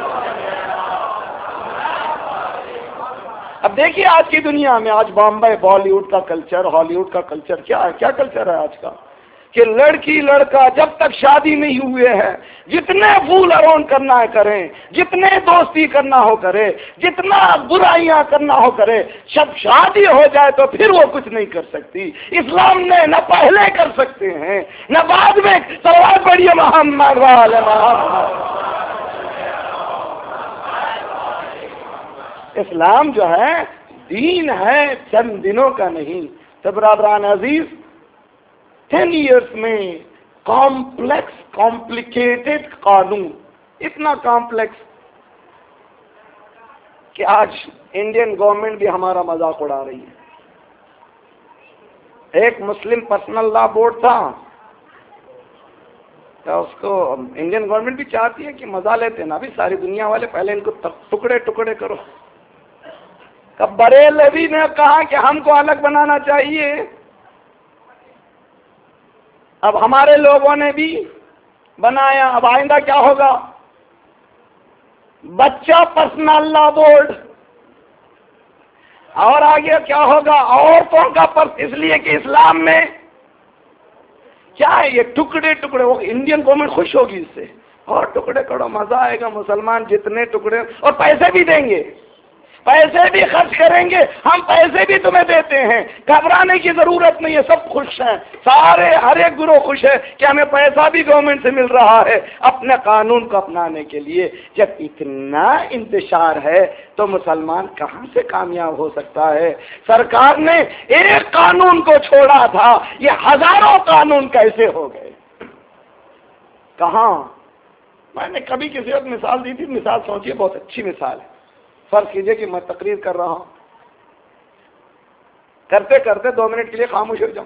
Speaker 1: اب دیکھیے آج کی دنیا میں، آج بامبے بالی ووڈ کا کلچر، ہالی ووڈ کا کلچر کیا ہے؟ کیا کلچر ہے آج کا کہ لڑکی لڑکا جب تک شادی نہیں ہوئے ہیں جتنے فول اراؤنڈ کرنا ہے کریں، جتنے دوستی کرنا ہو کرے، جتنا برائیاں کرنا ہو کرے، جب شادی ہو جائے تو پھر وہ کچھ نہیں کر سکتی. اسلام نے نہ پہلے کر سکتے ہیں نہ بعد میں. صلوات پڑھیے محمد وعلى محمد. اسلام جو ہے دین ہے، چند دنوں کا نہیں. تو برادران عزیز، ٹین ایئرس میں کمپلیکس کمپلیکیٹڈ قانون، اتنا کمپلیکس کہ آج انڈین گورنمنٹ بھی ہمارا مذاق اڑا رہی ہے. ایک مسلم پرسنل لا بورڈ تھا، تو اس کو انڈین گورنمنٹ بھی چاہتی ہے کہ مزہ لیتے نا بھی ساری دنیا والے، پہلے ان کو ٹکڑے ٹکڑے کرو. تب بریلوی نے کہا کہ ہم کو الگ بنانا چاہیے. اب ہمارے لوگوں نے بھی بنایا. اب آئندہ کیا ہوگا؟ بچہ پرسنل لا بورڈ. اور آگے کیا ہوگا؟ عورتوں کا پرس. اس لیے کہ اسلام میں کیا ہے یہ ٹکڑے ٹکڑے. وہ انڈین گورنمنٹ خوش ہوگی اس سے، اور ٹکڑے کرو مزہ آئے گا. مسلمان جتنے ٹکڑے، اور پیسے بھی دیں گے، پیسے بھی خرچ کریں گے، ہم پیسے بھی تمہیں دیتے ہیں. گھبرانے کی ضرورت نہیں ہے، سب خوش ہیں، سارے ہر ایک گروہ خوش ہے کہ ہمیں پیسہ بھی گورنمنٹ سے مل رہا ہے اپنے قانون کو اپنانے کے لیے. جب اتنا انتشار ہے تو مسلمان کہاں سے کامیاب ہو سکتا ہے؟ سرکار نے ایک قانون کو چھوڑا تھا، یہ ہزاروں قانون کیسے ہو گئے؟ کہاں؟ میں نے کبھی کسی وقت مثال دی تھی، مثال سوچیے بہت اچھی مثال ہے. فرض کیجئے کہ میں تقریر کر رہا ہوں، کرتے کرتے دو منٹ کے لیے خاموش ہو جاؤں.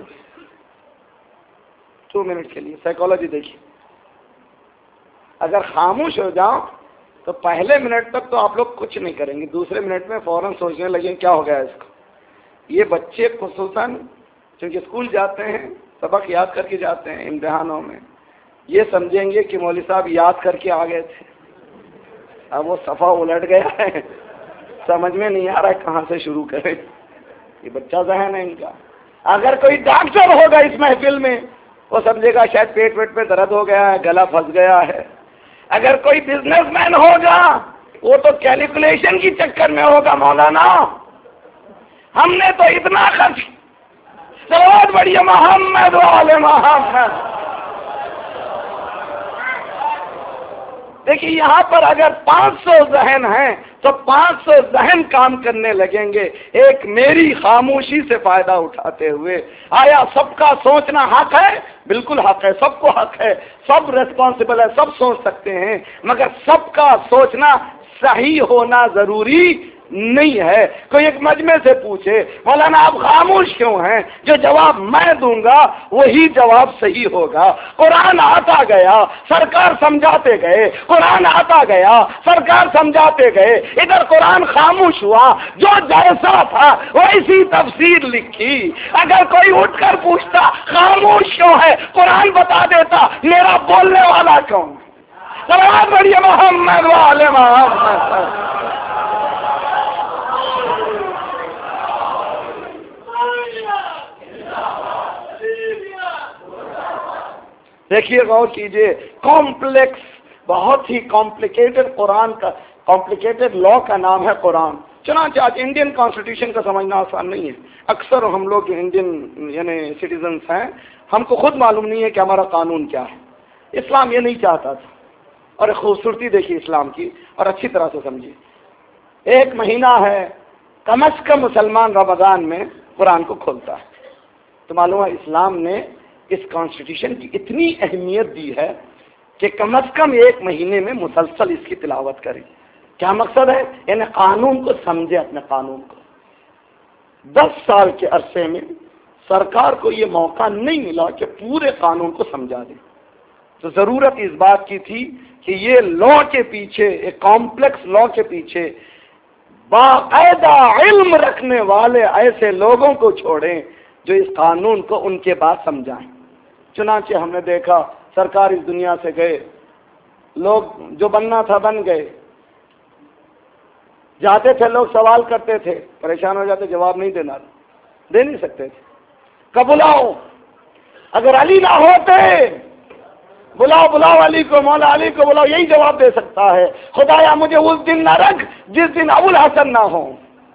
Speaker 1: دو منٹ کے لیے سائیکالوجی دیکھیے. اگر خاموش ہو جاؤ تو پہلے منٹ تک تو آپ لوگ کچھ نہیں کریں گے، دوسرے منٹ میں فوراً سوچنے لگیں کیا ہو گیا اس کو. یہ بچے خصوصاً چونکہ اسکول جاتے ہیں، سبق یاد کر کے جاتے ہیں، امتحانوں میں یہ سمجھیں گے کہ مولوی صاحب یاد کر کے آ گئے تھے، اب وہ صفحہ الٹ گیا ہے، سمجھ میں نہیں آ رہا ہے کہاں سے شروع کرے. یہ بچہ ذہن ہے ان کا. اگر کوئی ڈاکٹر ہوگا اس محفل میں وہ سمجھے گا شاید پیٹ ویٹ پہ درد ہو گیا ہے، گلا پھنس گیا ہے. اگر کوئی بزنس مین ہوگا وہ تو کیلکولیشن کی چکر میں ہوگا، مولانا ہم نے تو اتنا خرچ. صلوات پڑھیے محمد وعلى محمد. دیکھیے یہاں پر اگر پانچ سو ذہن ہیں تو پانچ سو ذہن کام کرنے لگیں گے ایک میری خاموشی سے فائدہ اٹھاتے ہوئے. آیا سب کا سوچنا حق ہے؟ بالکل حق ہے، سب کو حق ہے، سب ریسپانسبل ہے، سب سوچ سکتے ہیں، مگر سب کا سوچنا صحیح ہونا ضروری نہیں ہے. کوئی ایک مجمع سے پوچھے مولانا آپ خاموش کیوں ہیں؟ جو جواب میں دوں گا وہی جواب صحیح ہوگا. قرآن آتا گیا، سرکار سمجھاتے گئے، قرآن آتا گیا، سرکار سمجھاتے گئے، ادھر قرآن خاموش ہوا، جو جیسا تھا ویسی تفسیر لکھی. اگر کوئی اٹھ کر پوچھتا خاموش کیوں ہے، قرآن بتا دیتا میرا بولنے والا کون ہے. صلوات پڑھیے محمد وعلى محمد. دیکھیے غور کیجئے، کمپلیکس، بہت ہی کمپلیکیٹڈ قرآن کا، کمپلیکیٹڈ لا کا نام ہے قرآن. چنانچہ آج انڈین کانسٹیٹیوشن کا سمجھنا آسان نہیں ہے. اکثر ہم لوگ جو انڈین یعنی سٹیزنس ہیں ہم کو خود معلوم نہیں ہے کہ ہمارا قانون کیا ہے. اسلام یہ نہیں چاہتا تھا. اور خوبصورتی دیکھیے اسلام کی اور اچھی طرح سے سمجھیے. ایک مہینہ ہے کم از کم مسلمان رمضان میں قرآن کو کھولتا ہے. تو معلوم ہے اسلام نے اس کانسٹیٹیوشن کی اتنی اہمیت دی ہے کہ کم از کم ایک مہینے میں مسلسل اس کی تلاوت کریں. کیا مقصد ہے؟ یعنی قانون کو سمجھے، اپنے قانون کو. دس سال کے عرصے میں سرکار کو یہ موقع نہیں ملا کہ پورے قانون کو سمجھا دے. تو ضرورت اس بات کی تھی کہ یہ لا کے پیچھے، ایک کمپلیکس لا کے پیچھے باقاعدہ علم رکھنے والے ایسے لوگوں کو چھوڑیں جو اس قانون کو ان کے بعد سمجھائیں. چنانچہ ہم نے دیکھا سرکار اس دنیا سے گئے، لوگ جو بننا تھا بن گئے. جاتے تھے لوگ سوال کرتے تھے، پریشان ہو جاتے، جواب نہیں دینا دے نہیں سکتے تھے. کب بلاؤ؟ اگر علی نہ ہوتے بلاؤ بلاؤ علی کو، مولا علی کو بلاؤ، یہی جواب دے سکتا ہے. خدایا مجھے اس دن نہ رکھ جس دن ابو الحسن نہ ہو.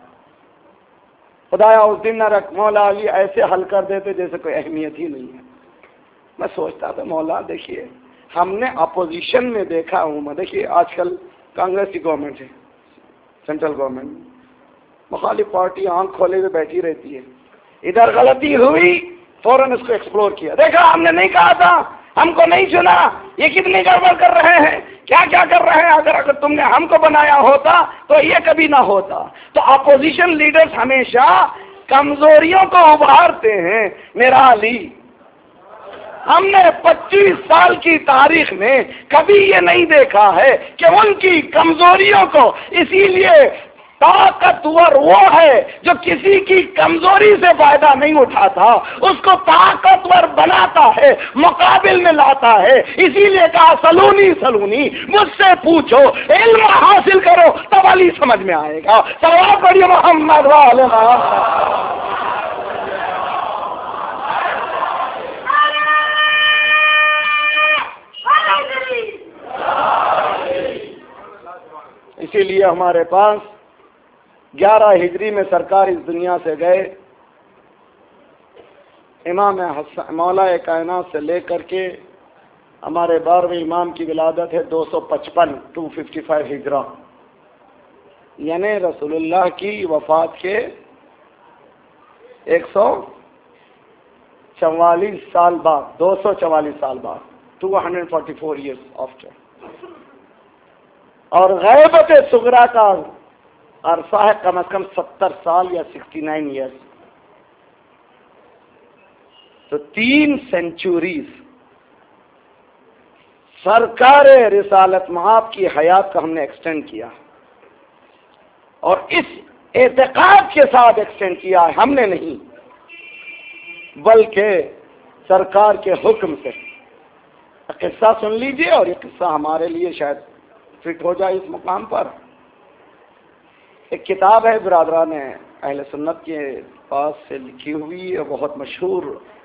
Speaker 1: خدایا اس دن نہ رکھ. مولا علی ایسے حل کر دیتے جیسے کوئی اہمیت ہی نہیں ہے. میں سوچتا تھا مولا دیکھیے ہم نے اپوزیشن میں دیکھا ہوں، میں دیکھیے آج کل کانگریس کی گورنمنٹ ہے، سینٹرل گورنمنٹ، مخالف پارٹی آنکھ کھولے ہوئے بیٹھی رہتی ہے. ادھر غلطی ہوئی فوراً اس کو ایکسپلور کیا، دیکھا ہم نے نہیں کہا تھا، ہم کو نہیں چنا، یہ کتنی گڑبڑ کر رہے ہیں، کیا کیا کر رہے ہیں. اگر اگر تم نے ہم کو بنایا ہوتا تو یہ کبھی نہ ہوتا. تو اپوزیشن لیڈرز ہمیشہ کمزوریوں کو ابھارتے ہیں. میرا علی، ہم نے پچیس سال کی تاریخ میں کبھی یہ نہیں دیکھا ہے کہ ان کی کمزوریوں کو، اسی لیے طاقتور وہ ہے جو کسی کی کمزوری سے فائدہ نہیں اٹھاتا، اس کو طاقتور بناتا ہے، مقابل میں لاتا ہے. اسی لیے کہا سلونی سلونی، مجھ سے پوچھو، علم حاصل کرو تب علی سمجھ میں آئے گا. سوال پڑھیے محمد والے اسی لیے ہمارے پاس گیارہ ہجری میں سرکار اس دنیا سے گئے. امام حسن مولا کائنات سے لے کر کے ہمارے بارہویں امام کی ولادت ہے دو سو پچپن ٹو ففٹی فائیو ہجرا، یعنی رسول اللہ کی وفات کے ایک سو چوالیس سال بعد، دو سو چوالیس سال بعد، two hundred forty four years after. اور غیبت صغرا کا عرصہ ہے کم از کم ستر سال یا سکسٹی نائن ایئرس. تو تین سینچوریز سرکار رسالت مآب کی حیات کا ہم نے ایکسٹینڈ کیا، اور اس اعتقاد کے ساتھ ایکسٹینڈ کیا ہے، ہم نے نہیں بلکہ سرکار کے حکم سے. قصہ سن لیجئے اور یہ قصہ ہمارے لیے شاید فٹ ہو جائے اس مقام پر. ایک کتاب ہے برادران اہل سنت کے پاس سے لکھی ہوئی ہے، بہت مشہور،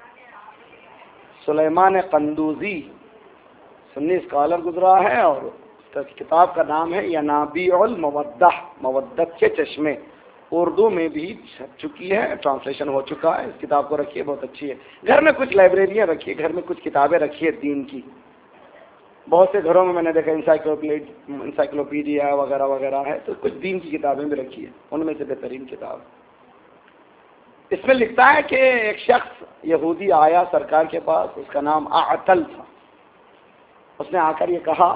Speaker 1: سلیمان قندوزی سنی اسکالر گزرا ہے، اور اس کتاب کا نام ہے ینابیع المودہ، مودت کے چشمے. اردو میں بھی چھپ چکی ہے، ٹرانسلیشن ہو چکا ہے. اس کتاب کو رکھیے، بہت اچھی ہے. گھر میں کچھ لائبریریاں رکھیے، گھر میں کچھ کتابیں رکھیے دین کی. بہت سے گھروں میں میں نے دیکھا انسائکلوپیڈیا وغیرہ وغیرہ ہے، تو کچھ دین کی کتابیں بھی رکھی ہیں. ان میں سے بہترین کتاب اس میں لکھتا ہے کہ ایک شخص یہودی آیا سرکار کے پاس، اس کا نام اعتل تھا. اس نے آ کر یہ کہا،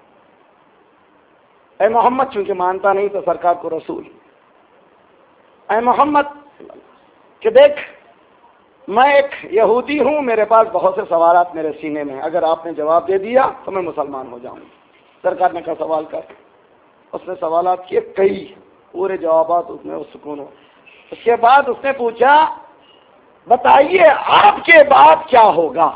Speaker 1: اے محمد، چونکہ مانتا نہیں تو سرکار کو رسول، اے محمد کہ دیکھ میں ایک یہودی ہوں، میرے پاس بہت سے سوالات میرے سینے میں ہیں، اگر آپ نے جواب دے دیا تو میں مسلمان ہو جاؤں. سرکار نے کہا سوال کر. اس نے سوالات کیے کئی، پورے جوابات اس میں سکون ہو. اس کے بعد اس نے پوچھا بتائیے آپ کے بعد کیا ہوگا،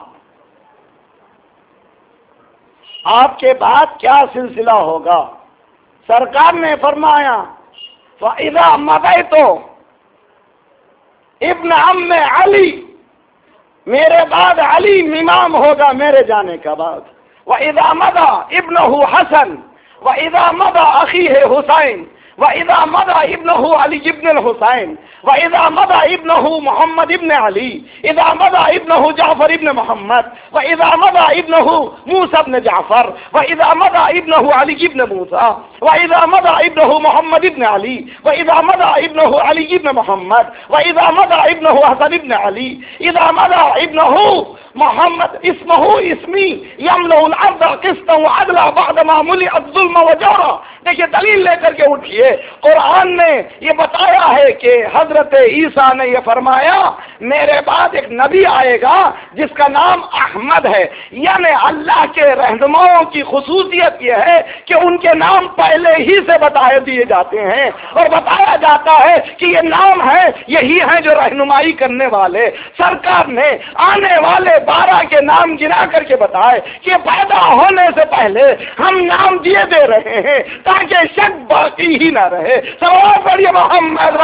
Speaker 1: آپ کے بعد کیا سلسلہ ہوگا. سرکار نے فرمایا فَإِذَا مَضَيْتُ ابن عم علی، میرے بعد علی امام ہوگا میرے جانے کا بعد. وَإِذَا مَضَى ابنہ حسن وَإِذَا مَضَى أَخِيهُ حسین وَإِذَا مَضَى ابْنُهُ عَلِيُّ بْنُ الْحُسَيْنِ وَإِذَا مَضَى ابْنُهُ مُحَمَّدُ بْنُ عَلِيٍّ إِذَا مَضَى ابْنُهُ جَعْفَرُ بْنُ مُحَمَّدٍ وَإِذَا مَضَى ابْنُهُ مُوسَى بْنُ جعفر وَإِذَا مَضَى ابْنُهُ عَلِيُّ بْنُ موسى وَإِذَا مَضَى ابْنُهُ مُحَمَّدُ بْنُ عَلِيٍّ وَإِذَا مَضَى ابْنُهُ عَلِيُّ بْنُ مُحَمَّدٍ وَإِذَا مَضَى ابْنُهُ حسن بْنُ عَلِيٍّ إِذَا مَضَى ابْنُهُ محمد اسمه اسمی یملأ الارض قسطا وعدلا بعدما ملئت ظلما وجورا. دیکھیے دلیل لے کر کے اٹھیے. قرآن نے یہ بتایا ہے کہ حضرت عیسیٰ نے یہ فرمایا میرے بعد ایک نبی آئے گا جس کا نام احمد ہے. یعنی اللہ کے رہنماؤں کی خصوصیت یہ ہے کہ ان کے نام پہلے ہی سے بتائے دیے جاتے ہیں اور بتایا جاتا ہے کہ یہ نام ہے یہی ہیں جو رہنمائی کرنے والے. سرکار نے آنے والے بارہ کے نام گنا کر کے بتائے کہ پیدا ہونے سے پہلے ہم نام دیے دے رہے ہیں تاکہ شک باقی ہی نہ رہے. سوال پڑھیے محمد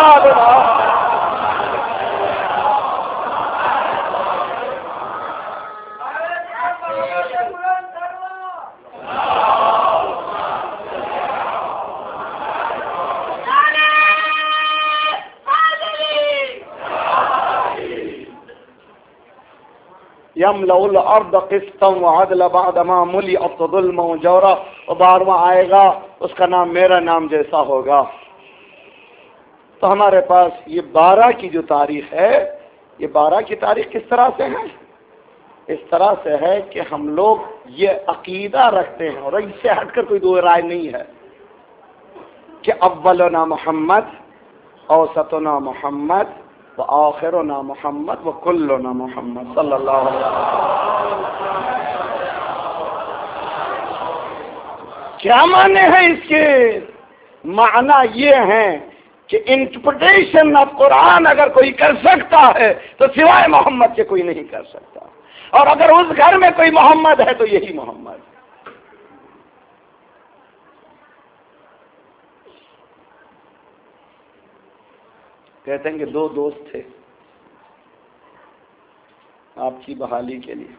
Speaker 1: یملأ الارض قسطا وعدلا بعدما ملئت ظلما وجورا. اور بارہواں آئے گا اس کا نام میرا نام جیسا ہوگا. تو ہمارے پاس یہ بارہ کی جو تاریخ ہے یہ بارہ کی تاریخ کس طرح سے ہے؟ اس طرح سے ہے کہ ہم لوگ یہ عقیدہ رکھتے ہیں اور اس سے ہٹ کر کوئی دو رائے نہیں ہے کہ اولنا محمد اوسطنا محمد وآخرنا محمد وکلنا محمد صلی اللہ علیہ وسلم. کیا معنی ہے اس کے؟ معنی یہ ہے کہ انٹرپریٹیشن آف قرآن اگر کوئی کر سکتا ہے تو سوائے محمد کے کوئی نہیں کر سکتا. اور اگر اس گھر میں کوئی محمد ہے تو یہی محمد. کہتے ہیں کہ دو دوست تھے آپ کی بحالی کے لیے.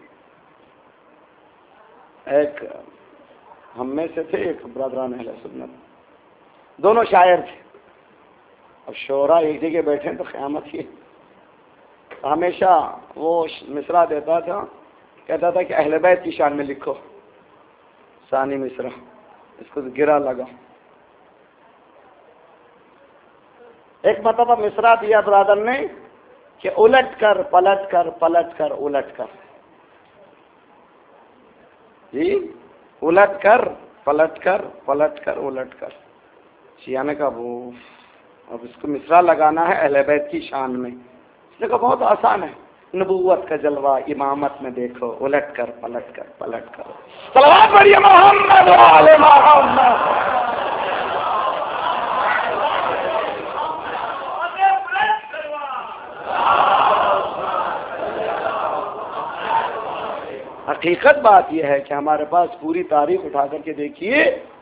Speaker 1: ایک ہم میں سے تھے ایک برادران اہل سنت. دونوں شاعر تھے. اب شعرا ایک جگہ بیٹھے تو قیامت ہی. ہمیشہ وہ مصرع دیتا تھا کہتا تھا کہ اہل بیت کی شان میں لکھو ثانی مصرع. اس کو گرا لگا. ایک مرتبہ مصرع دیا برادر نے کہ الٹ کر پلٹ کر پلٹ کر الٹ کر. جی الٹ کر پلٹ کر پلٹ کر الٹ کر. شیعہ نے کہا وہ اب اس کو مصرع لگانا ہے اہل بیت کی شان میں. اس نے کہا بہت آسان ہے. نبوت کا جلوہ امامت میں دیکھو الٹ کر پلٹ کر پلٹ کر. صلوات پڑھیے محمد و آل محمد. حقیقت بات یہ ہے کہ ہمارے پاس پوری تاریخ اٹھا کر کے دیکھیے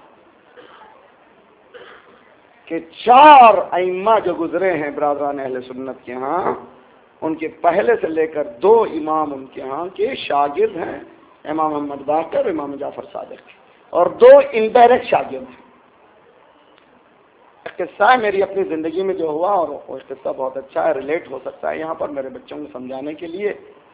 Speaker 1: کہ چار ائمہ جو گزرے ہیں برادران اہل سنت کے ہاں ان کے پہلے سے لے کر دو امام ان کے ہاں کے شاگرد ہیں امام محمد باقر امام جعفر صادق اور دو انڈائریکٹ شاگرد ہیں. ایک قصہ ہے میری اپنی زندگی میں جو ہوا اور وہ قصہ بہت اچھا ہے ریلیٹ ہو سکتا ہے یہاں پر میرے بچوں کو سمجھانے کے لیے.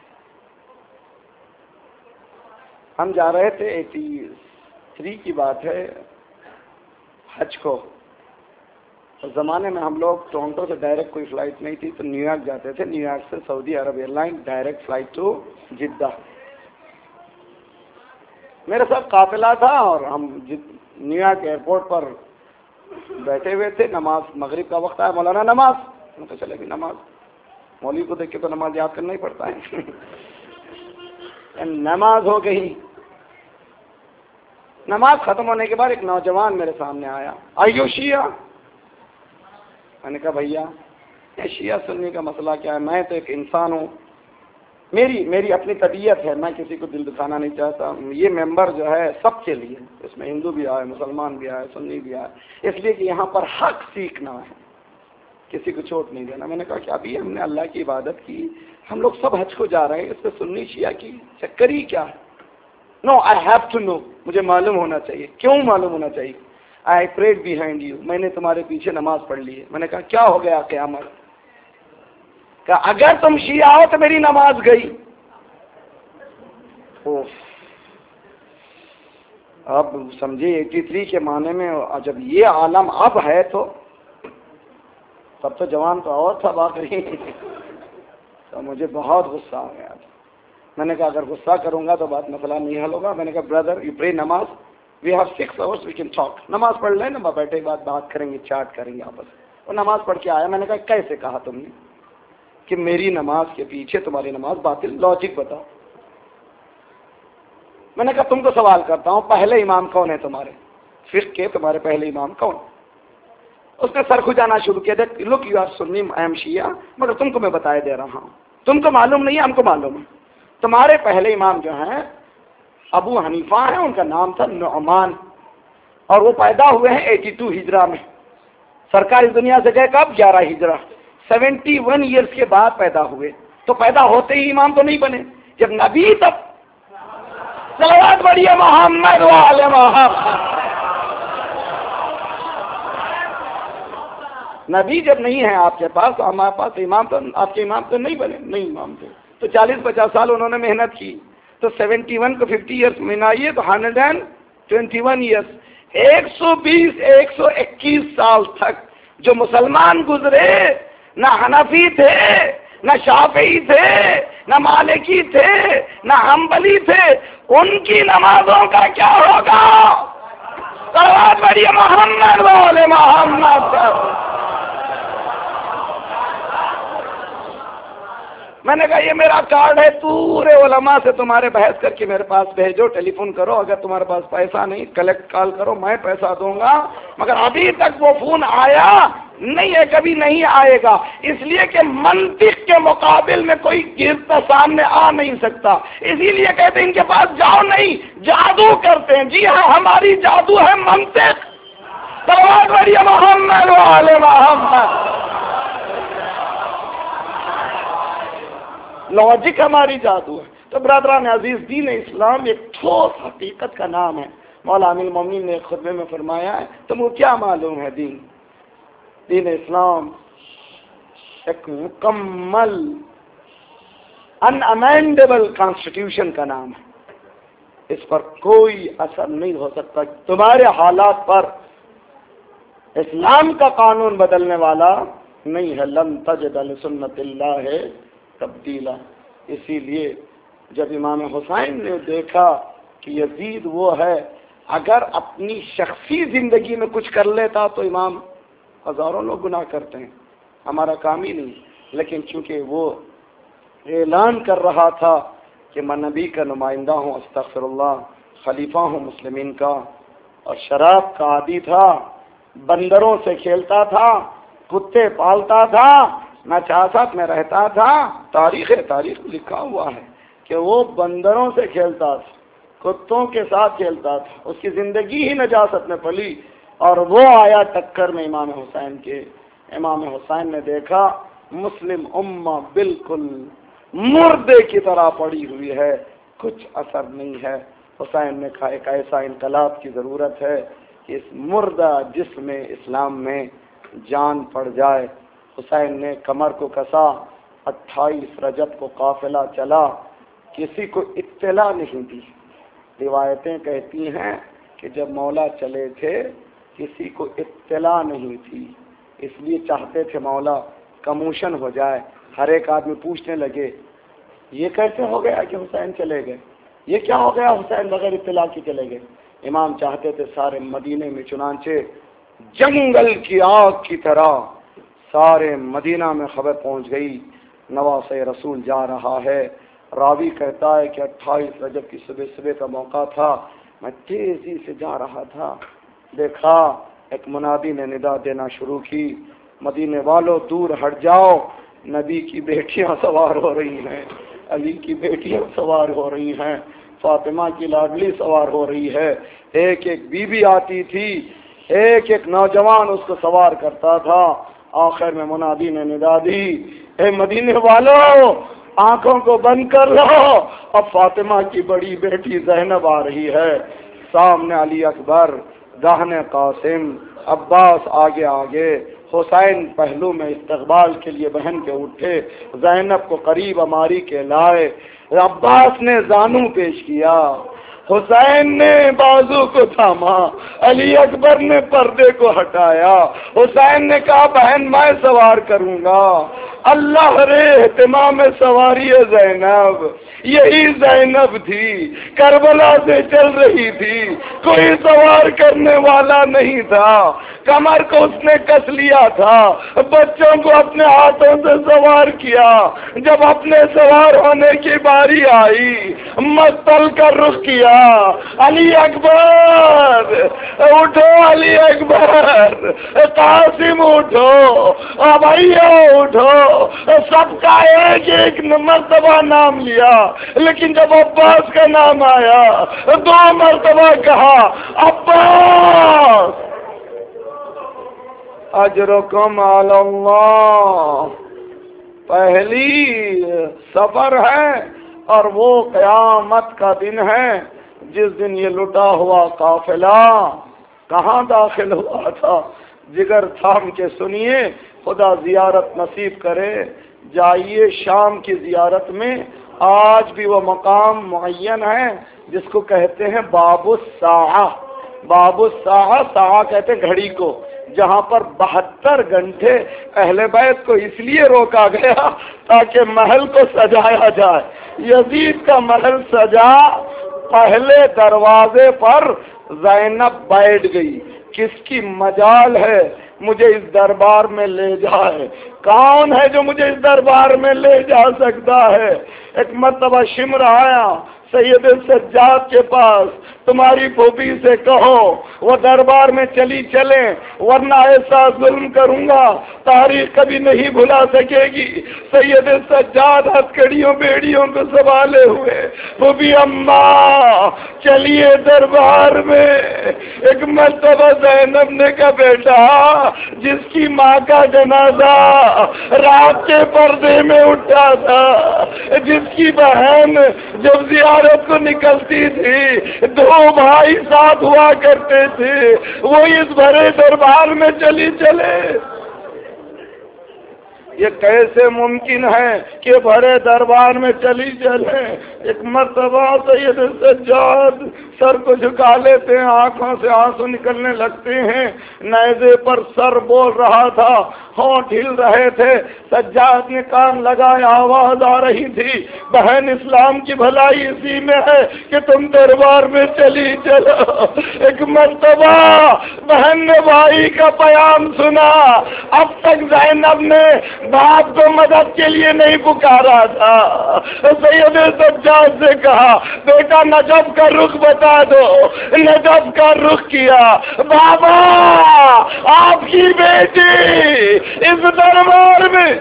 Speaker 1: ہم جا رہے تھے ایٹی تھری کی بات ہے حج کو. اس زمانے میں ہم لوگ ٹورنٹو سے ڈائریکٹ کوئی فلائٹ نہیں تھی تو نیو یارک جاتے تھے. نیو یارک سے سعودی عرب airline direct flight to Jeddah. میرے ساتھ قافلہ تھا اور ہم نیو یارک ایئرپورٹ پر بیٹھے ہوئے تھے. نماز مغرب کا وقت آیا. مولانا نماز تو چلے گی نماز. مولوی کو دیکھ کے تو نماز یاد کرنا ہی پڑتا ہے. نماز ہو گئی. نماز ختم ہونے کے بعد ایک نوجوان میرے سامنے آیا. آئیو شیعہ. میں نے کہا بھیا شیعہ سنی کا مسئلہ کیا ہے؟ میں تو ایک انسان ہوں. میری میری اپنی طبیعت ہے. میں کسی کو دل دکھانا نہیں چاہتا. یہ ممبر جو ہے سب کے لیے اس میں ہندو بھی آئے مسلمان بھی آئے سنی بھی آئے اس لیے کہ یہاں پر حق سیکھنا ہے کسی کو چوٹ نہیں دینا. میں نے کہا کہ ابھی ہم نے اللہ کی عبادت کی ہم لوگ سب حج کو جا رہے ہیں اس پہ سنی شیعہ کی چکری کیا ہے؟ No I have to know. مجھے معلوم ہونا چاہیے. کیوں معلوم ہونا چاہیے؟ آئی پریڈ بیہائنڈ یو، میں نے تمہارے پیچھے نماز پڑھ لی ہے۔ میں نے کہا کیا ہو گیا قیامت؟ کہ اگر تم شیعہ ہو تو میری نماز گئی۔ اوف، اب سمجھے ایٹی تھری کے معنی میں جب یہ عالم اب ہے تو تب تو جوان تو اور تھا باقی۔ تو مجھے بہت غصہ آ گیا تھا۔ میں نے کہا اگر غصہ کروں گا تو بات مسئلہ نہیں حل ہوگا۔ میں نے کہا بردر یو پرے نماز، we have six hours we can talk, نماز پڑھ لیں نا، بیٹھے بعد بات کریں گے، چاٹ کریں گے آپس۔ وہ نماز پڑھ کے آیا، میں نے کہا کیسے کہا تم نے کہ میری نماز کے پیچھے تمہاری نماز باطل؟ لاجک بتاؤ۔ میں نے کہا تم کو سوال کرتا ہوں، پہلے امام کون ہے تمہارے فقہ کے؟ تمہارے پہلے امام کون؟ اس نے سر کھجانا شروع کیا، دیکھ look you are Sunni I am Shia, مگر تم کو میں بتائے دے رہا ہوں، تم کو معلوم نہیں ہے، ہم کو معلوم ہے۔ تمہارے پہلے امام جو ہیں ابو حنیفہ ہیں، ان کا نام تھا نعمان، اور وہ پیدا ہوئے ہیں ایٹی ٹو ہجرہ میں۔ سرکار اس دنیا سے گئے کب؟ گیارہ ہجرہ، سیونٹی ون ایئرس کے بعد پیدا ہوئے۔ تو پیدا ہوتے ہی امام تو نہیں بنے، جب نبی تب صلوات پڑھیے محمد وآل محمد۔ نبی جب نہیں ہے آپ کے پاس تو ہمارے پاس امام تو آپ کے امام تو نہیں بنے، نہیں امام تھے۔ تو چالیس پچاس سال انہوں نے محنت کی، تو سیونٹی ون کو ففٹی ایئرس منائیے تو hundred and twenty one years, ایک سو بیس ایک سو اکیس سال تک جو مسلمان گزرے، نہ حنفی تھے، نہ شافعی تھے، نہ مالکی تھے، نہ حنبلی تھے، ان کی نمازوں کا کیا ہوگا؟ صلوات پڑھیے محمد وآل محمد۔ میں نے کہا یہ میرا کارڈ ہے، پورے علماء سے تمہارے بحث کر کے میرے پاس بھیجو، ٹیلی فون کرو، اگر تمہارے پاس پیسہ نہیں کلیکٹ کال کرو، میں پیسہ دوں گا، مگر ابھی تک وہ فون آیا نہیں ہے، کبھی نہیں آئے گا، اس لیے کہ منطق کے مقابل میں کوئی گرتا سامنے آ نہیں سکتا، اسی لیے کہتے ہیں ان کے پاس جاؤ نہیں، جادو کرتے ہیں۔ جی ہاں، ہماری جادو ہے منطق۔ صلوات پڑھیے محمد وآل محمد۔ لاجک ہماری جادو ہے۔ تو برادران عزیز، دین اسلام ایک ٹھوس حقیقت کا نام ہے۔ مولا امیر المومنین نے ایک خطبے میں فرمایا ہے، تم کو کیا معلوم ہے دین؟ دین اسلام ایک مکمل ان امینڈیبل کانسٹیٹیوشن کا نام ہے، اس پر کوئی اثر نہیں ہو سکتا۔ تمہارے حالات پر اسلام کا قانون بدلنے والا نہیں ہے۔ لن تجد لسنت اللہ تبدیلا۔ اسی لیے جب امام حسین نے دیکھا کہ یزید وہ ہے، اگر اپنی شخصی زندگی میں کچھ کر لیتا تو امام، ہزاروں لوگ گناہ کرتے ہیں، ہمارا کام ہی نہیں، لیکن چونکہ وہ اعلان کر رہا تھا کہ میں نبی کا نمائندہ ہوں، استغفر اللہ، خلیفہ ہوں مسلمین کا، اور شراب کا عادی تھا، بندروں سے کھیلتا تھا، کتے پالتا تھا، نچاست میں رہتا تھا، تاریخ تاریخ لکھا ہوا ہے کہ وہ بندروں سے کھیلتا تھا، کتوں کے ساتھ کھیلتا تھا، اس کی زندگی ہی نجاست میں پلی، اور وہ آیا ٹکر میں امام حسین کے۔ امام حسین نے دیکھا مسلم امہ بالکل مردے کی طرح پڑی ہوئی ہے، کچھ اثر نہیں ہے۔ حسین نے کہا ایک ایسا انقلاب کی ضرورت ہے کہ اس مردہ جسم اسلام میں جان پڑ جائے۔ حسین نے کمر کو کسا، اٹھائیس رجب کو قافلہ چلا، کسی کو اطلاع نہیں دی۔ روایتیں کہتی ہیں کہ جب مولا چلے تھے کسی کو اطلاع نہیں تھی، اس لیے چاہتے تھے مولا کموشن ہو جائے، ہر ایک آدمی پوچھنے لگے یہ کیسے ہو گیا کہ حسین چلے گئے، یہ کیا ہو گیا حسین بغیر اطلاع کے چلے گئے۔ امام چاہتے تھے سارے مدینے میں، چنانچہ جنگل کی آگ کی طرح سارے مدینہ میں خبر پہنچ گئی نواسہ رسول جا رہا ہے۔ راوی کہتا ہے کہ اٹھائیس رجب کی صبح صبح کا موقع تھا، میں تیزی سے جا رہا تھا، دیکھا ایک منادی نے ندا دینا شروع کی، مدینے والوں دور ہٹ جاؤ، نبی کی بیٹیاں سوار ہو رہی ہیں، علی کی بیٹیاں سوار ہو رہی ہیں، فاطمہ کی لاڈلی سوار ہو رہی ہے۔ ایک ایک بی بی آتی تھی، ایک ایک نوجوان اس کو سوار کرتا تھا۔ آخر میں منادی نے ندا دی، اے مدینے والوں آنکھوں کو بند کر لو، اب فاطمہ کی بڑی بیٹی زینب آ رہی ہے، سامنے علی اکبر، दाहने कासिम, अब्बास आगे आगे, हुसैन पहलू में इस्तकबाल के लिए बहन के उठे, ज़ैनब को करीब अमारी के लाए, अब्बास ने जानू पेश किया, हुसैन ने बाजू को थामा, अली अकबर ने पर्दे को हटाया, हुसैन ने कहा बहन मैं सवार करूंगा, अल्लाह रे एहतिमाम सवारी है ज़ैनब, यही ज़ैनब थी, करबला से चल रही थी, कोई सवार करने वाला नहीं था, कमर को उसने कस लिया था, बच्चों को अपने हाथों से सवार किया, जब अपने सवार होने की बारी आई मस्तल का रुख किया, अली अकबर उठो, अली अकबर, कासिम उठो, भैया उठो, सबका एक एक मर्तबा नाम लिया, लेकिन जब अब्बास का नाम आया दो मर्तबा कहा अब्बास अजरुकुम अल्लाह। पहली सफर है और वो क़यामत का दिन है जिस दिन ये लुटा हुआ काफिला कहाँ दाखिल हुआ था। जिगर थाम के सुनिए, खुदा जियारत नसीब करे, जाइए शाम की जियारत में। आज भी वो मकाम मुअय्यन है जिसको कहते हैं बाबुस साआ। बाबुस साआ, साआ कहते हैं घड़ी को, जहाँ पर बहत्तर घंटे अहले बैत को इसलिए रोका गया ताकि महल को सजाया जाए। यजीद का महल सजा, पहले दरवाजे पर ज़ैनब बैठ गई, किसकी मजाल है मुझे इस दरबार में ले जाए, कौन है जो मुझे इस दरबार में ले जा सकता है। एक मर्तबा शिमर आया सैयद सज्जाद के पास, तुम्हारी फूफी से कहो वो दरबार में चली चले, वरना ऐसा जुल्म करूंगा तारीख कभी नहीं भुला सकेगी। सैयद सज्जाद हथकड़ियों बेड़ियों को संभाले हुए, फूफी अम्मा चलिए दरबार में। एक मर्तबा ज़ैनब ने कहा बेटा, जिसकी माँ का जनाजा रात के पर्दे में उठा था, जिसकी बहन जब जियारत को निकलती थी दो भाई साथ हुआ करते थे, वो इस भरे दरबार में चली चले। ये कैसे मुमकिन है कि भरे दरबार में चली चले। एक मर्तबा सैयद सज्जाद सर को झुका लेते हैं, आंखों से आंसू निकलने लगते हैं, नेज़े पर सर बोल रहा था, होंठ हिल रहे थे। सज्जाद ने कान लगाया, आवाज आ रही थी, बहन इस्लाम की भलाई इसी में है कि तुम दरबार में चली चलो। एक मर्तबा बहन ने भाई का बयान सुना, अब तक ज़ैनब ने बाप को मदद के लिए नहीं पुकारा था। सैयद सज्जाद से कहा बेटा नजफ का रुख बता दो। नजफ का रुख किया, बाबा आपकी बेटी इस दरबार में,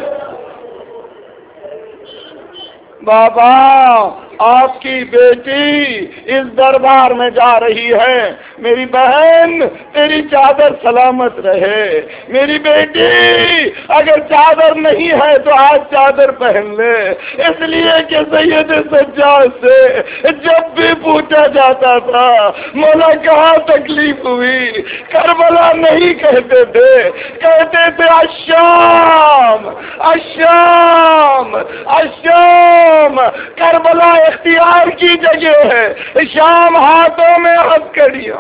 Speaker 1: बाबा आपकी बेटी इस दरबार में जा रही है। मेरी बहन तेरी चादर सलामत रहे। मेरी बेटी अगर चादर नहीं है तो आज चादर पहन ले। इसलिए कि सैयद सज्जाद से जब भी पूछा जाता था मौला कहाँ तकलीफ हुई, करबला नहीं कहते थे, कहते थे अश्शाम अश्शाम अश्शाम। करबला इख्तियार की जगह है, शाम हाथों में हथकड़ियां।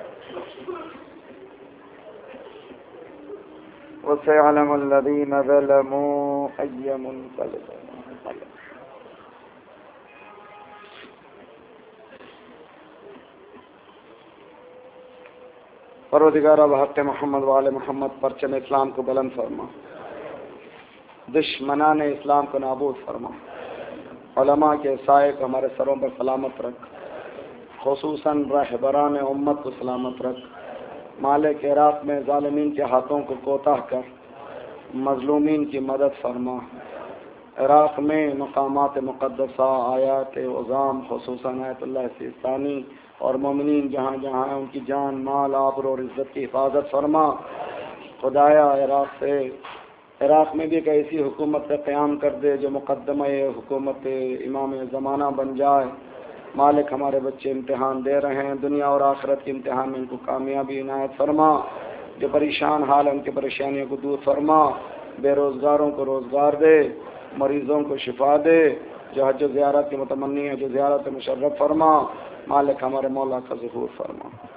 Speaker 1: वसयअलम अल्लज़ीना ज़लमू अय्य मुन्क़लिब। परवरदिगार अब हक़ मोहम्मद वाले मोहम्मद परचम इस्लाम को बुलंद फरमा, दुश्मनान इस्लाम को नाबूद फरमा, उलमा के साए को हमारे सरों पर सलामत रख, खुसूसन रहबरान उम्मत को सलामत रख। मालिक इराक़ में ज़ालिमीन के हाथों को कोताह कर, मज़लूमीन की मदद फरमा। इराक़ में मकामात मुक़द्दसा, आयात उज़ाम, खुसूसन आयतुल्लाह सिस्तानी और मोमिनीन जहाँ जहाँ उनकी जान माल आबरू और इज़्ज़त की हिफाजत फरमा। खुदाया इराक़ से इराक़ में भी एक ऐसी हुकूमत का क़याम कर दे जो मुक़द्दमा हुकूमत इमाम ज़माना बन जाए। مالک ہمارے بچے امتحان دے رہے ہیں، دنیا اور آخرت کے امتحان میں ان کو کامیابی عنایت فرما، جو پریشان حال ہیں ان کی پریشانیوں کو دور فرما، بے روزگاروں کو روزگار دے، مریضوں کو شفا دے، جو حج و زیارت کے متمنی ہیں جو زیارت مشرف فرما، مالک ہمارے مولا کا ظہور فرما۔